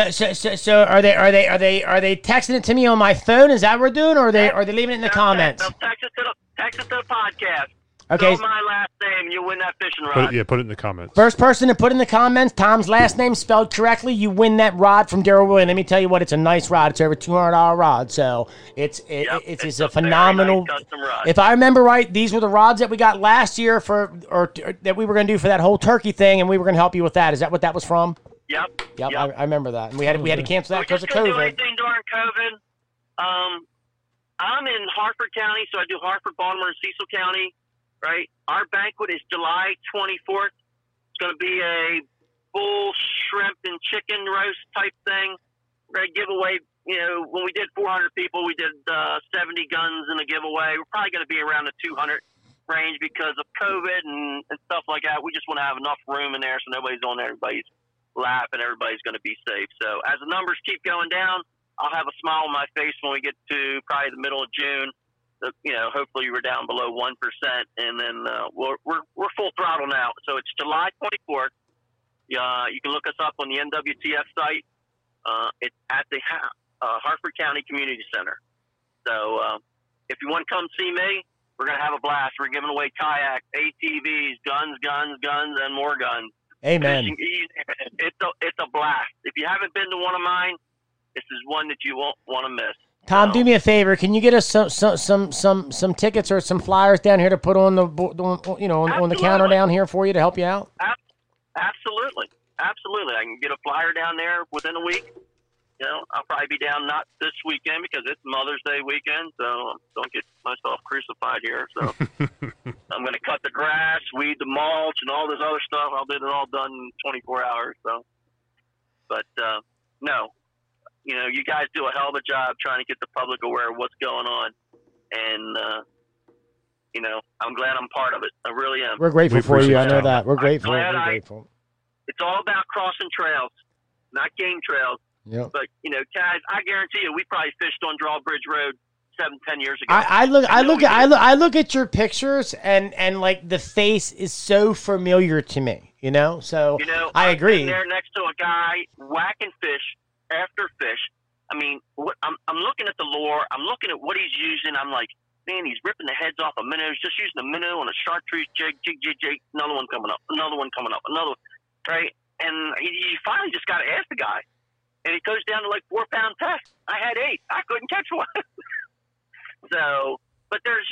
So are they texting it to me on my phone? Is that what we're doing, or are they leaving it in the comments? They'll text it to the podcast. Okay. Spell my last name, you win that fishing rod. Put it in the comments. First person to put in the comments Tom's last name spelled correctly, you win that rod from Daryl Williams. Let me tell you what, it's a nice rod. It's over $200 rod, so it's a phenomenal. Nice custom rod. If I remember right, these were the rods that we got last year or that we were going to do for that whole turkey thing, and we were going to help you with that. Is that what that was from? Yep. I remember that, and we had to cancel that because of COVID. Do anything during COVID. I'm in Harford County, so I do Harford, Baltimore, and Cecil County. Right, our banquet is July 24th. It's going to be a bull, shrimp, and chicken roast type thing. We're going to give away. When we did 400 people, we did 70 guns in a giveaway. We're probably going to be around the 200 range because of COVID and stuff like that. We just want to have enough room in there so nobody's on everybody's lap and everybody's going to be safe. So as the numbers keep going down, I'll have a smile on my face when we get to probably the middle of June. Hopefully we're down below 1%, and then we're full throttle now. So it's July 24th. You can look us up on the NWTF site. It's at the Harford County Community Center. So if you want to come see me, we're going to have a blast. We're giving away kayaks, ATVs, guns, and more guns. Amen. It's a blast. If you haven't been to one of mine, this is one that you won't want to miss. Tom, do me a favor. Can you get us some tickets or some flyers down here to put on on the counter down here for you to help you out? Absolutely. I can get a flyer down there within a week. I'll probably be down not this weekend because it's Mother's Day weekend, so don't get myself crucified here. So I'm going to cut the grass, weed the mulch, and all this other stuff. I'll get it all done in 24 hours. So, but no. You guys do a hell of a job trying to get the public aware of what's going on. And, I'm glad I'm part of it. I really am. We're grateful for you. I know that. We're grateful. We're grateful. It's all about crossing trails, not game trails. Yep. But, Kaz, I guarantee you, we probably fished on Drawbridge Road 7-10 years ago. I look at your pictures and like the face is so familiar to me, So I agree. I'm there next to a guy whacking fish after fish. I mean, I'm looking at the lure. I'm looking at what he's using. I'm like, Man, he's ripping the heads off of minnows, just using a minnow on a chartreuse jig, another one coming up, another one, right? And he finally just got to ask the guy. And it goes down to like 4-pound test. I had 8. I couldn't catch one. So, but there's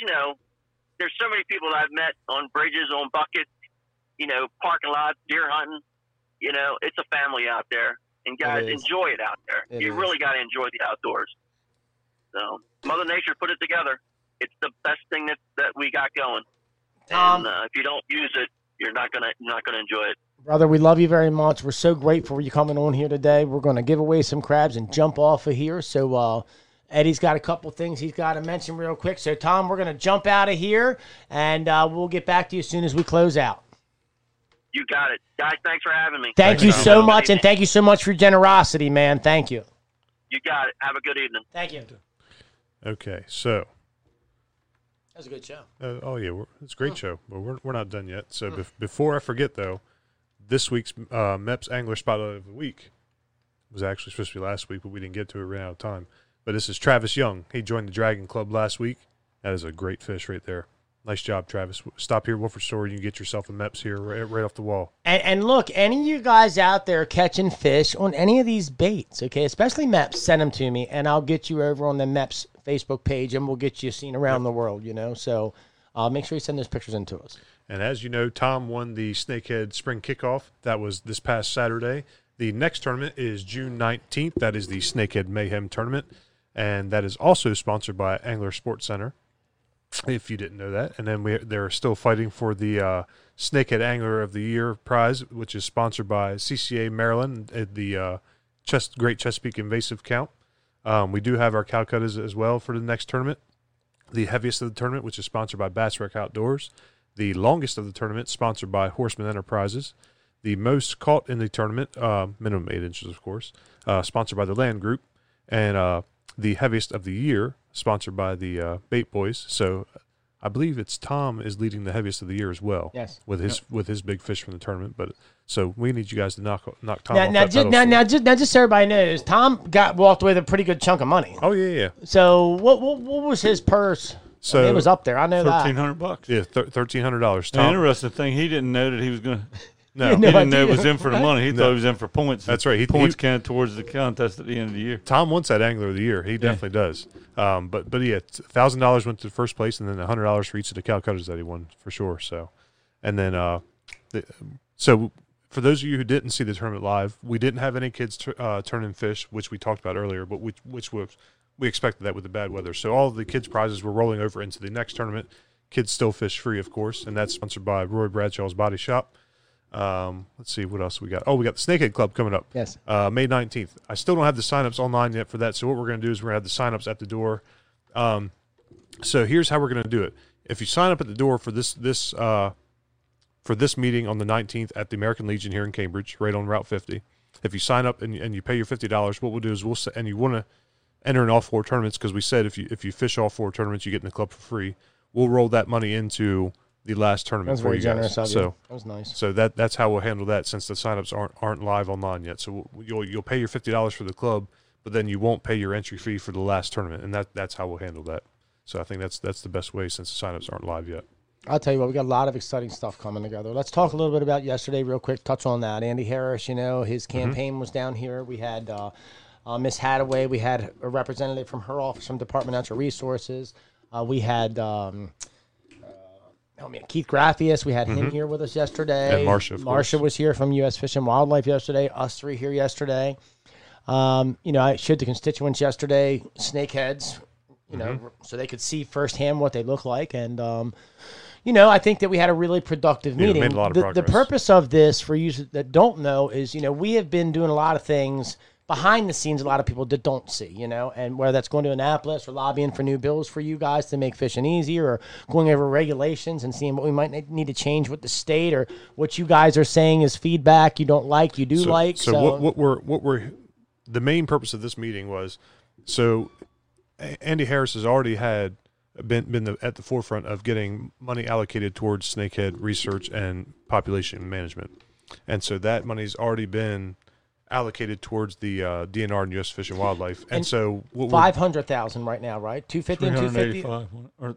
so many people that I've met on bridges, on buckets, parking lots, deer hunting. It's a family out there. And guys, enjoy it out there. You really got to enjoy the outdoors. So, Mother Nature put it together. It's the best thing that we got going. And if you don't use it, you're not gonna enjoy it. Brother, we love you very much. We're so grateful for you coming on here today. We're going to give away some crabs and jump off of here. So Eddie's got a couple things he's got to mention real quick. So, Tom, we're going to jump out of here, and we'll get back to you as soon as we close out. You got it. Guys, thanks for having me. Thank you so much, and thank you so much for your generosity, man. Thank you. You got it. Have a good evening. Thank you. Okay, so. That was a good show. It's a great show, but we're not done yet. So before I forget, though, this week's MEPS Angler Spotlight of the Week was actually supposed to be last week, but we didn't get to it. We ran out of time. But this is Travis Young. He joined the Dragon Club last week. That is a great fish right there. Nice job, Travis. Stop here at Wolford Store. You can get yourself a MEPS here right off the wall. And look, any of you guys out there catching fish on any of these baits, okay, especially MEPS, send them to me, and I'll get you over on the MEPS Facebook page, and we'll get you seen around the world, So make sure you send those pictures in to us. And as you know, Tom won the Snakehead Spring Kickoff. That was this past Saturday. The next tournament is June 19th. That is the Snakehead Mayhem Tournament, and that is also sponsored by Angler Sports Center, if you didn't know that. And then they're still fighting for the Snakehead Angler of the Year prize, which is sponsored by CCA Maryland, the Great Chesapeake Invasive Count. We do have our Calcuttas as well for the next tournament. The heaviest of the tournament, which is sponsored by Bass Wreck Outdoors. The longest of the tournament, sponsored by Horseman Enterprises. The most caught in the tournament, minimum 8 inches, of course, sponsored by the Land Group. And the heaviest of the year, sponsored by the Bait Boys. So I believe it's Tom is leading the heaviest of the year as well. Yes. With his big fish from the tournament. But so we need you guys to knock Tom off now, just so everybody knows, Tom walked away with a pretty good chunk of money. Oh yeah. So what was his purse? So it was up there. I know that $1,300. Yeah, $1,300. The interesting thing, he didn't know that he was going to. No, he didn't know it was in for the money. He thought he was in for points. That's right. Points count towards the contest at the end of the year. Tom wants that Angler of the Year. He definitely does. But yeah, $1,000 went to the first place, and then $100 for each of the Calcuttas that he won for sure. So, and then so for those of you who didn't see the tournament live, we didn't have any kids turn in fish, which we talked about earlier, but we expected that with the bad weather. So all of the kids' prizes were rolling over into the next tournament. Kids still fish free, of course, and that's sponsored by Roy Bradshaw's Body Shop. Let's see what else we got. Oh, we got the Snakehead Club coming up. Yes. May 19th. I still don't have the signups online yet for that. So what we're going to do is we're going to have the signups at the door. So here's how we're going to do it. If you sign up at the door for this meeting on the 19th at the American Legion here in Cambridge, right on Route 50, if you sign up and you pay your $50, what we'll do is and you want to enter in all 4 tournaments, because we said if you fish all 4 tournaments, you get in the club for free. We'll roll that money into the last tournament for you guys. So that was nice. So that's how we'll handle that, since the signups aren't live online yet. So you'll pay your $50 for the club, but then you won't pay your entry fee for the last tournament, and that's how we'll handle that. So I think that's the best way, since the signups aren't live yet. I'll tell you what, we got a lot of exciting stuff coming together. Let's talk a little bit about yesterday real quick, touch on that. Andy Harris, his campaign was down here. We had Miss Hadaway. We had a representative from her office from Department of Natural Resources. We had Keith Graffius. We had him here with us yesterday. And Marsha was here from U.S. Fish and Wildlife yesterday. Us 3 here yesterday. I showed the constituents yesterday snakeheads, so they could see firsthand what they look like. And, I think that we had a really productive meeting. Made a lot of progress. The purpose of this, for you that don't know, is, we have been doing a lot of things behind the scenes, a lot of people that don't see, and whether that's going to Annapolis or lobbying for new bills for you guys to make fishing easier, or going over regulations and seeing what we might need to change with the state, or what you guys are saying is feedback you don't like, you do like. So what we're the main purpose of this meeting was, so Andy Harris has already been at the forefront of getting money allocated towards snakehead research and population management, and so that money's already been allocated towards the DNR and U.S. Fish and Wildlife. And so 500,000 right now, right? 250 and 250. Or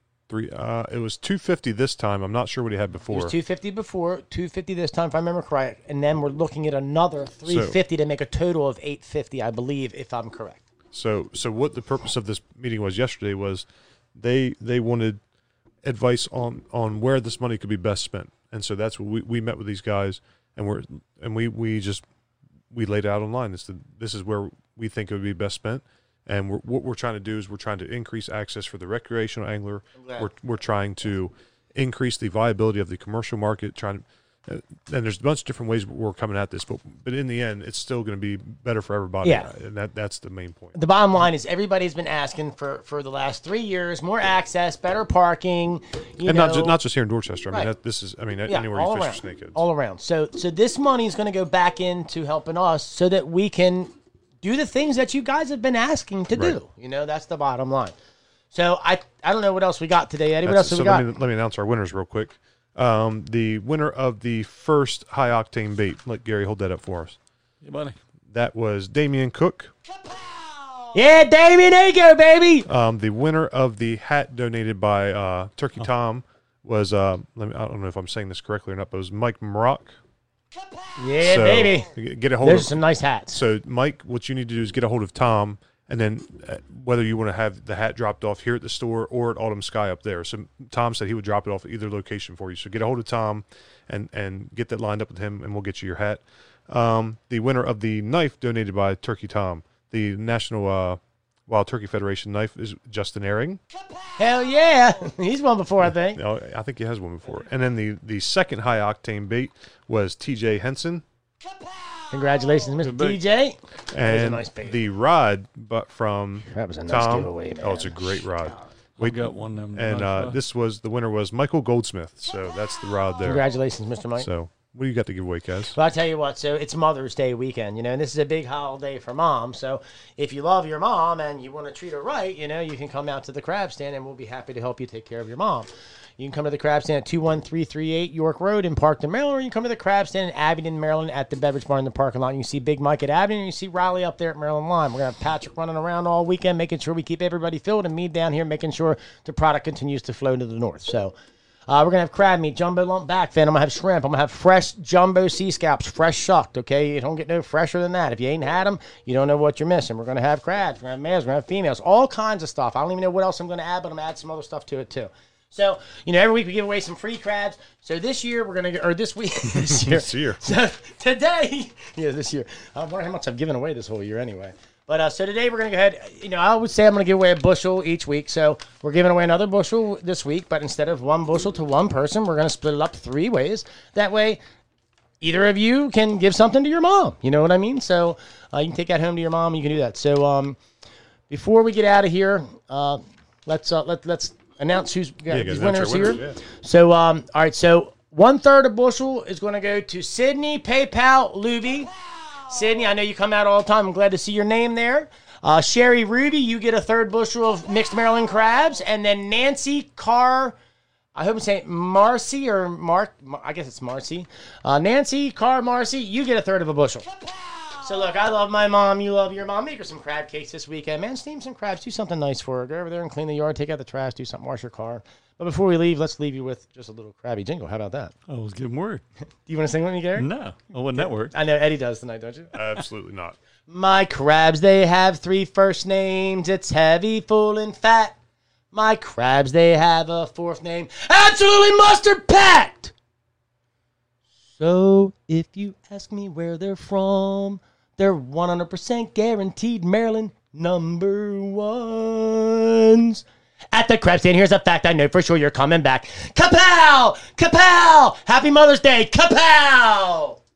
it was 250 this time. I'm not sure what he had before. It was 250 before, 250 this time, if I remember correct. And then we're looking at another 350 to make a total of 850, I believe, if I'm correct. So what the purpose of this meeting was yesterday was they wanted advice on where this money could be best spent. And so that's what we met with these guys, and we laid out online. This is where we think it would be best spent. And what we're trying to do is we're trying to increase access for the recreational angler. Yeah. We're trying to increase the viability of the commercial market. And there's a bunch of different ways we're coming at this, but in the end, it's still going to be better for everybody. Yeah. And that's the main point. The bottom line is everybody's been asking for the last 3 years more access, better parking. Not just here in Dorchester. I mean, anywhere you fish for snakeheads. All around. So this money is going to go back into helping us so that we can do the things that you guys have been asking to do. That's the bottom line. So I don't know what else we got today, Eddie. What else have we got? Let me announce our winners real quick. The winner of the first high octane bait. Let Gary hold that up for us. Yeah, buddy. That was Damian Cook. Yeah, Damian, there you go, baby. The winner of the hat donated by Turkey Tom was I don't know if I'm saying this correctly or not, but it was Mike Marock. Yeah, baby. Get a hold There's some nice hats. So, Mike, what you need to do is get a hold of Tom, and then whether you want to have the hat dropped off here at the store or at Autumn Sky up there. So, Tom said he would drop it off at either location for you. So, get a hold of Tom and get that lined up with him, and we'll get you your hat. The winner of the knife donated by Turkey Tom, the National Wild Turkey Federation knife, is Justin Ehring. Hell yeah. He's won before, I think. I think he has one before. And then the second high octane bait was TJ Henson. Congratulations, Mr. TJ. And nice bait. The rod from that was a Tom. Nice giveaway, man. Oh, it's a great rod. We got one of them. And the winner was Michael Goldsmith. So that's the rod there. Congratulations, Mr. Mike. So what do you got to give away, Kaz? Well, I'll tell you what. So it's Mother's Day weekend, and this is a big holiday for mom. So if you love your mom and you want to treat her right, you can come out to the crab stand, and we'll be happy to help you take care of your mom. You can come to the crab stand at 21338 York Road in Parkton, Maryland, or you can come to the crab stand in Abingdon, Maryland at the Beverage Bar in the parking lot. You can see Big Mike at Abingdon, and you see Riley up there at Maryland Lime. We're going to have Patrick running around all weekend, making sure we keep everybody filled, and me down here making sure the product continues to flow to the north. So we're going to have crab meat, jumbo lump back fin. I'm going to have shrimp. I'm going to have fresh jumbo sea scallops, fresh shucked, okay? You don't get no fresher than that. If you ain't had them, you don't know what you're missing. We're going to have crabs. We're going to have males. We're going to have females. All kinds of stuff. I don't even know what else I'm going to add, but I'm going to add some other stuff to it, too. So, every week we give away some free crabs. So this year we're going to, or this week, this year. So today, this year. I wonder how much I've given away this whole year anyway. But so today we're going to go ahead, I would say I'm going to give away a bushel each week. So we're giving away another bushel this week, but instead of one bushel to one person, we're going to split it up 3 ways. That way, either of you can give something to your mom. You know what I mean? So you can take that home to your mom. You can do that. So before we get out of here, let's announce who's got these winners here. Yeah. So, all right. So 1/3 a bushel is going to go to Sydney PayPal Luby. Sydney, I know you come out all the time. I'm glad to see your name there. Sherry Ruby, you get a 1/3 bushel of mixed Maryland crabs. And then Nancy Carr, I hope I'm saying Marcy or Mark. I guess it's Marcy. Nancy Carr Marcy, you get a 1/3 of a bushel. So, look, I love my mom. You love your mom. Make her some crab cakes this weekend. Man, steam some crabs. Do something nice for her. Go over there and clean the yard. Take out the trash. Do something. Wash your car. But before we leave, let's leave you with just a little crabby jingle. How about that? I was giving word. Do you want to sing with me, Gary? No. I wouldn't that work. I know Eddie does tonight, don't you? Absolutely not. My crabs, they have 3 first names. It's heavy, full, and fat. My crabs, they have a 4th name. Absolutely mustard packed! So, if you ask me where they're from, they're 100% guaranteed Maryland #1s. At the crab stand, here's a fact I know for sure you're coming back. Kapow! Kapow! Happy Mother's Day! Kapow!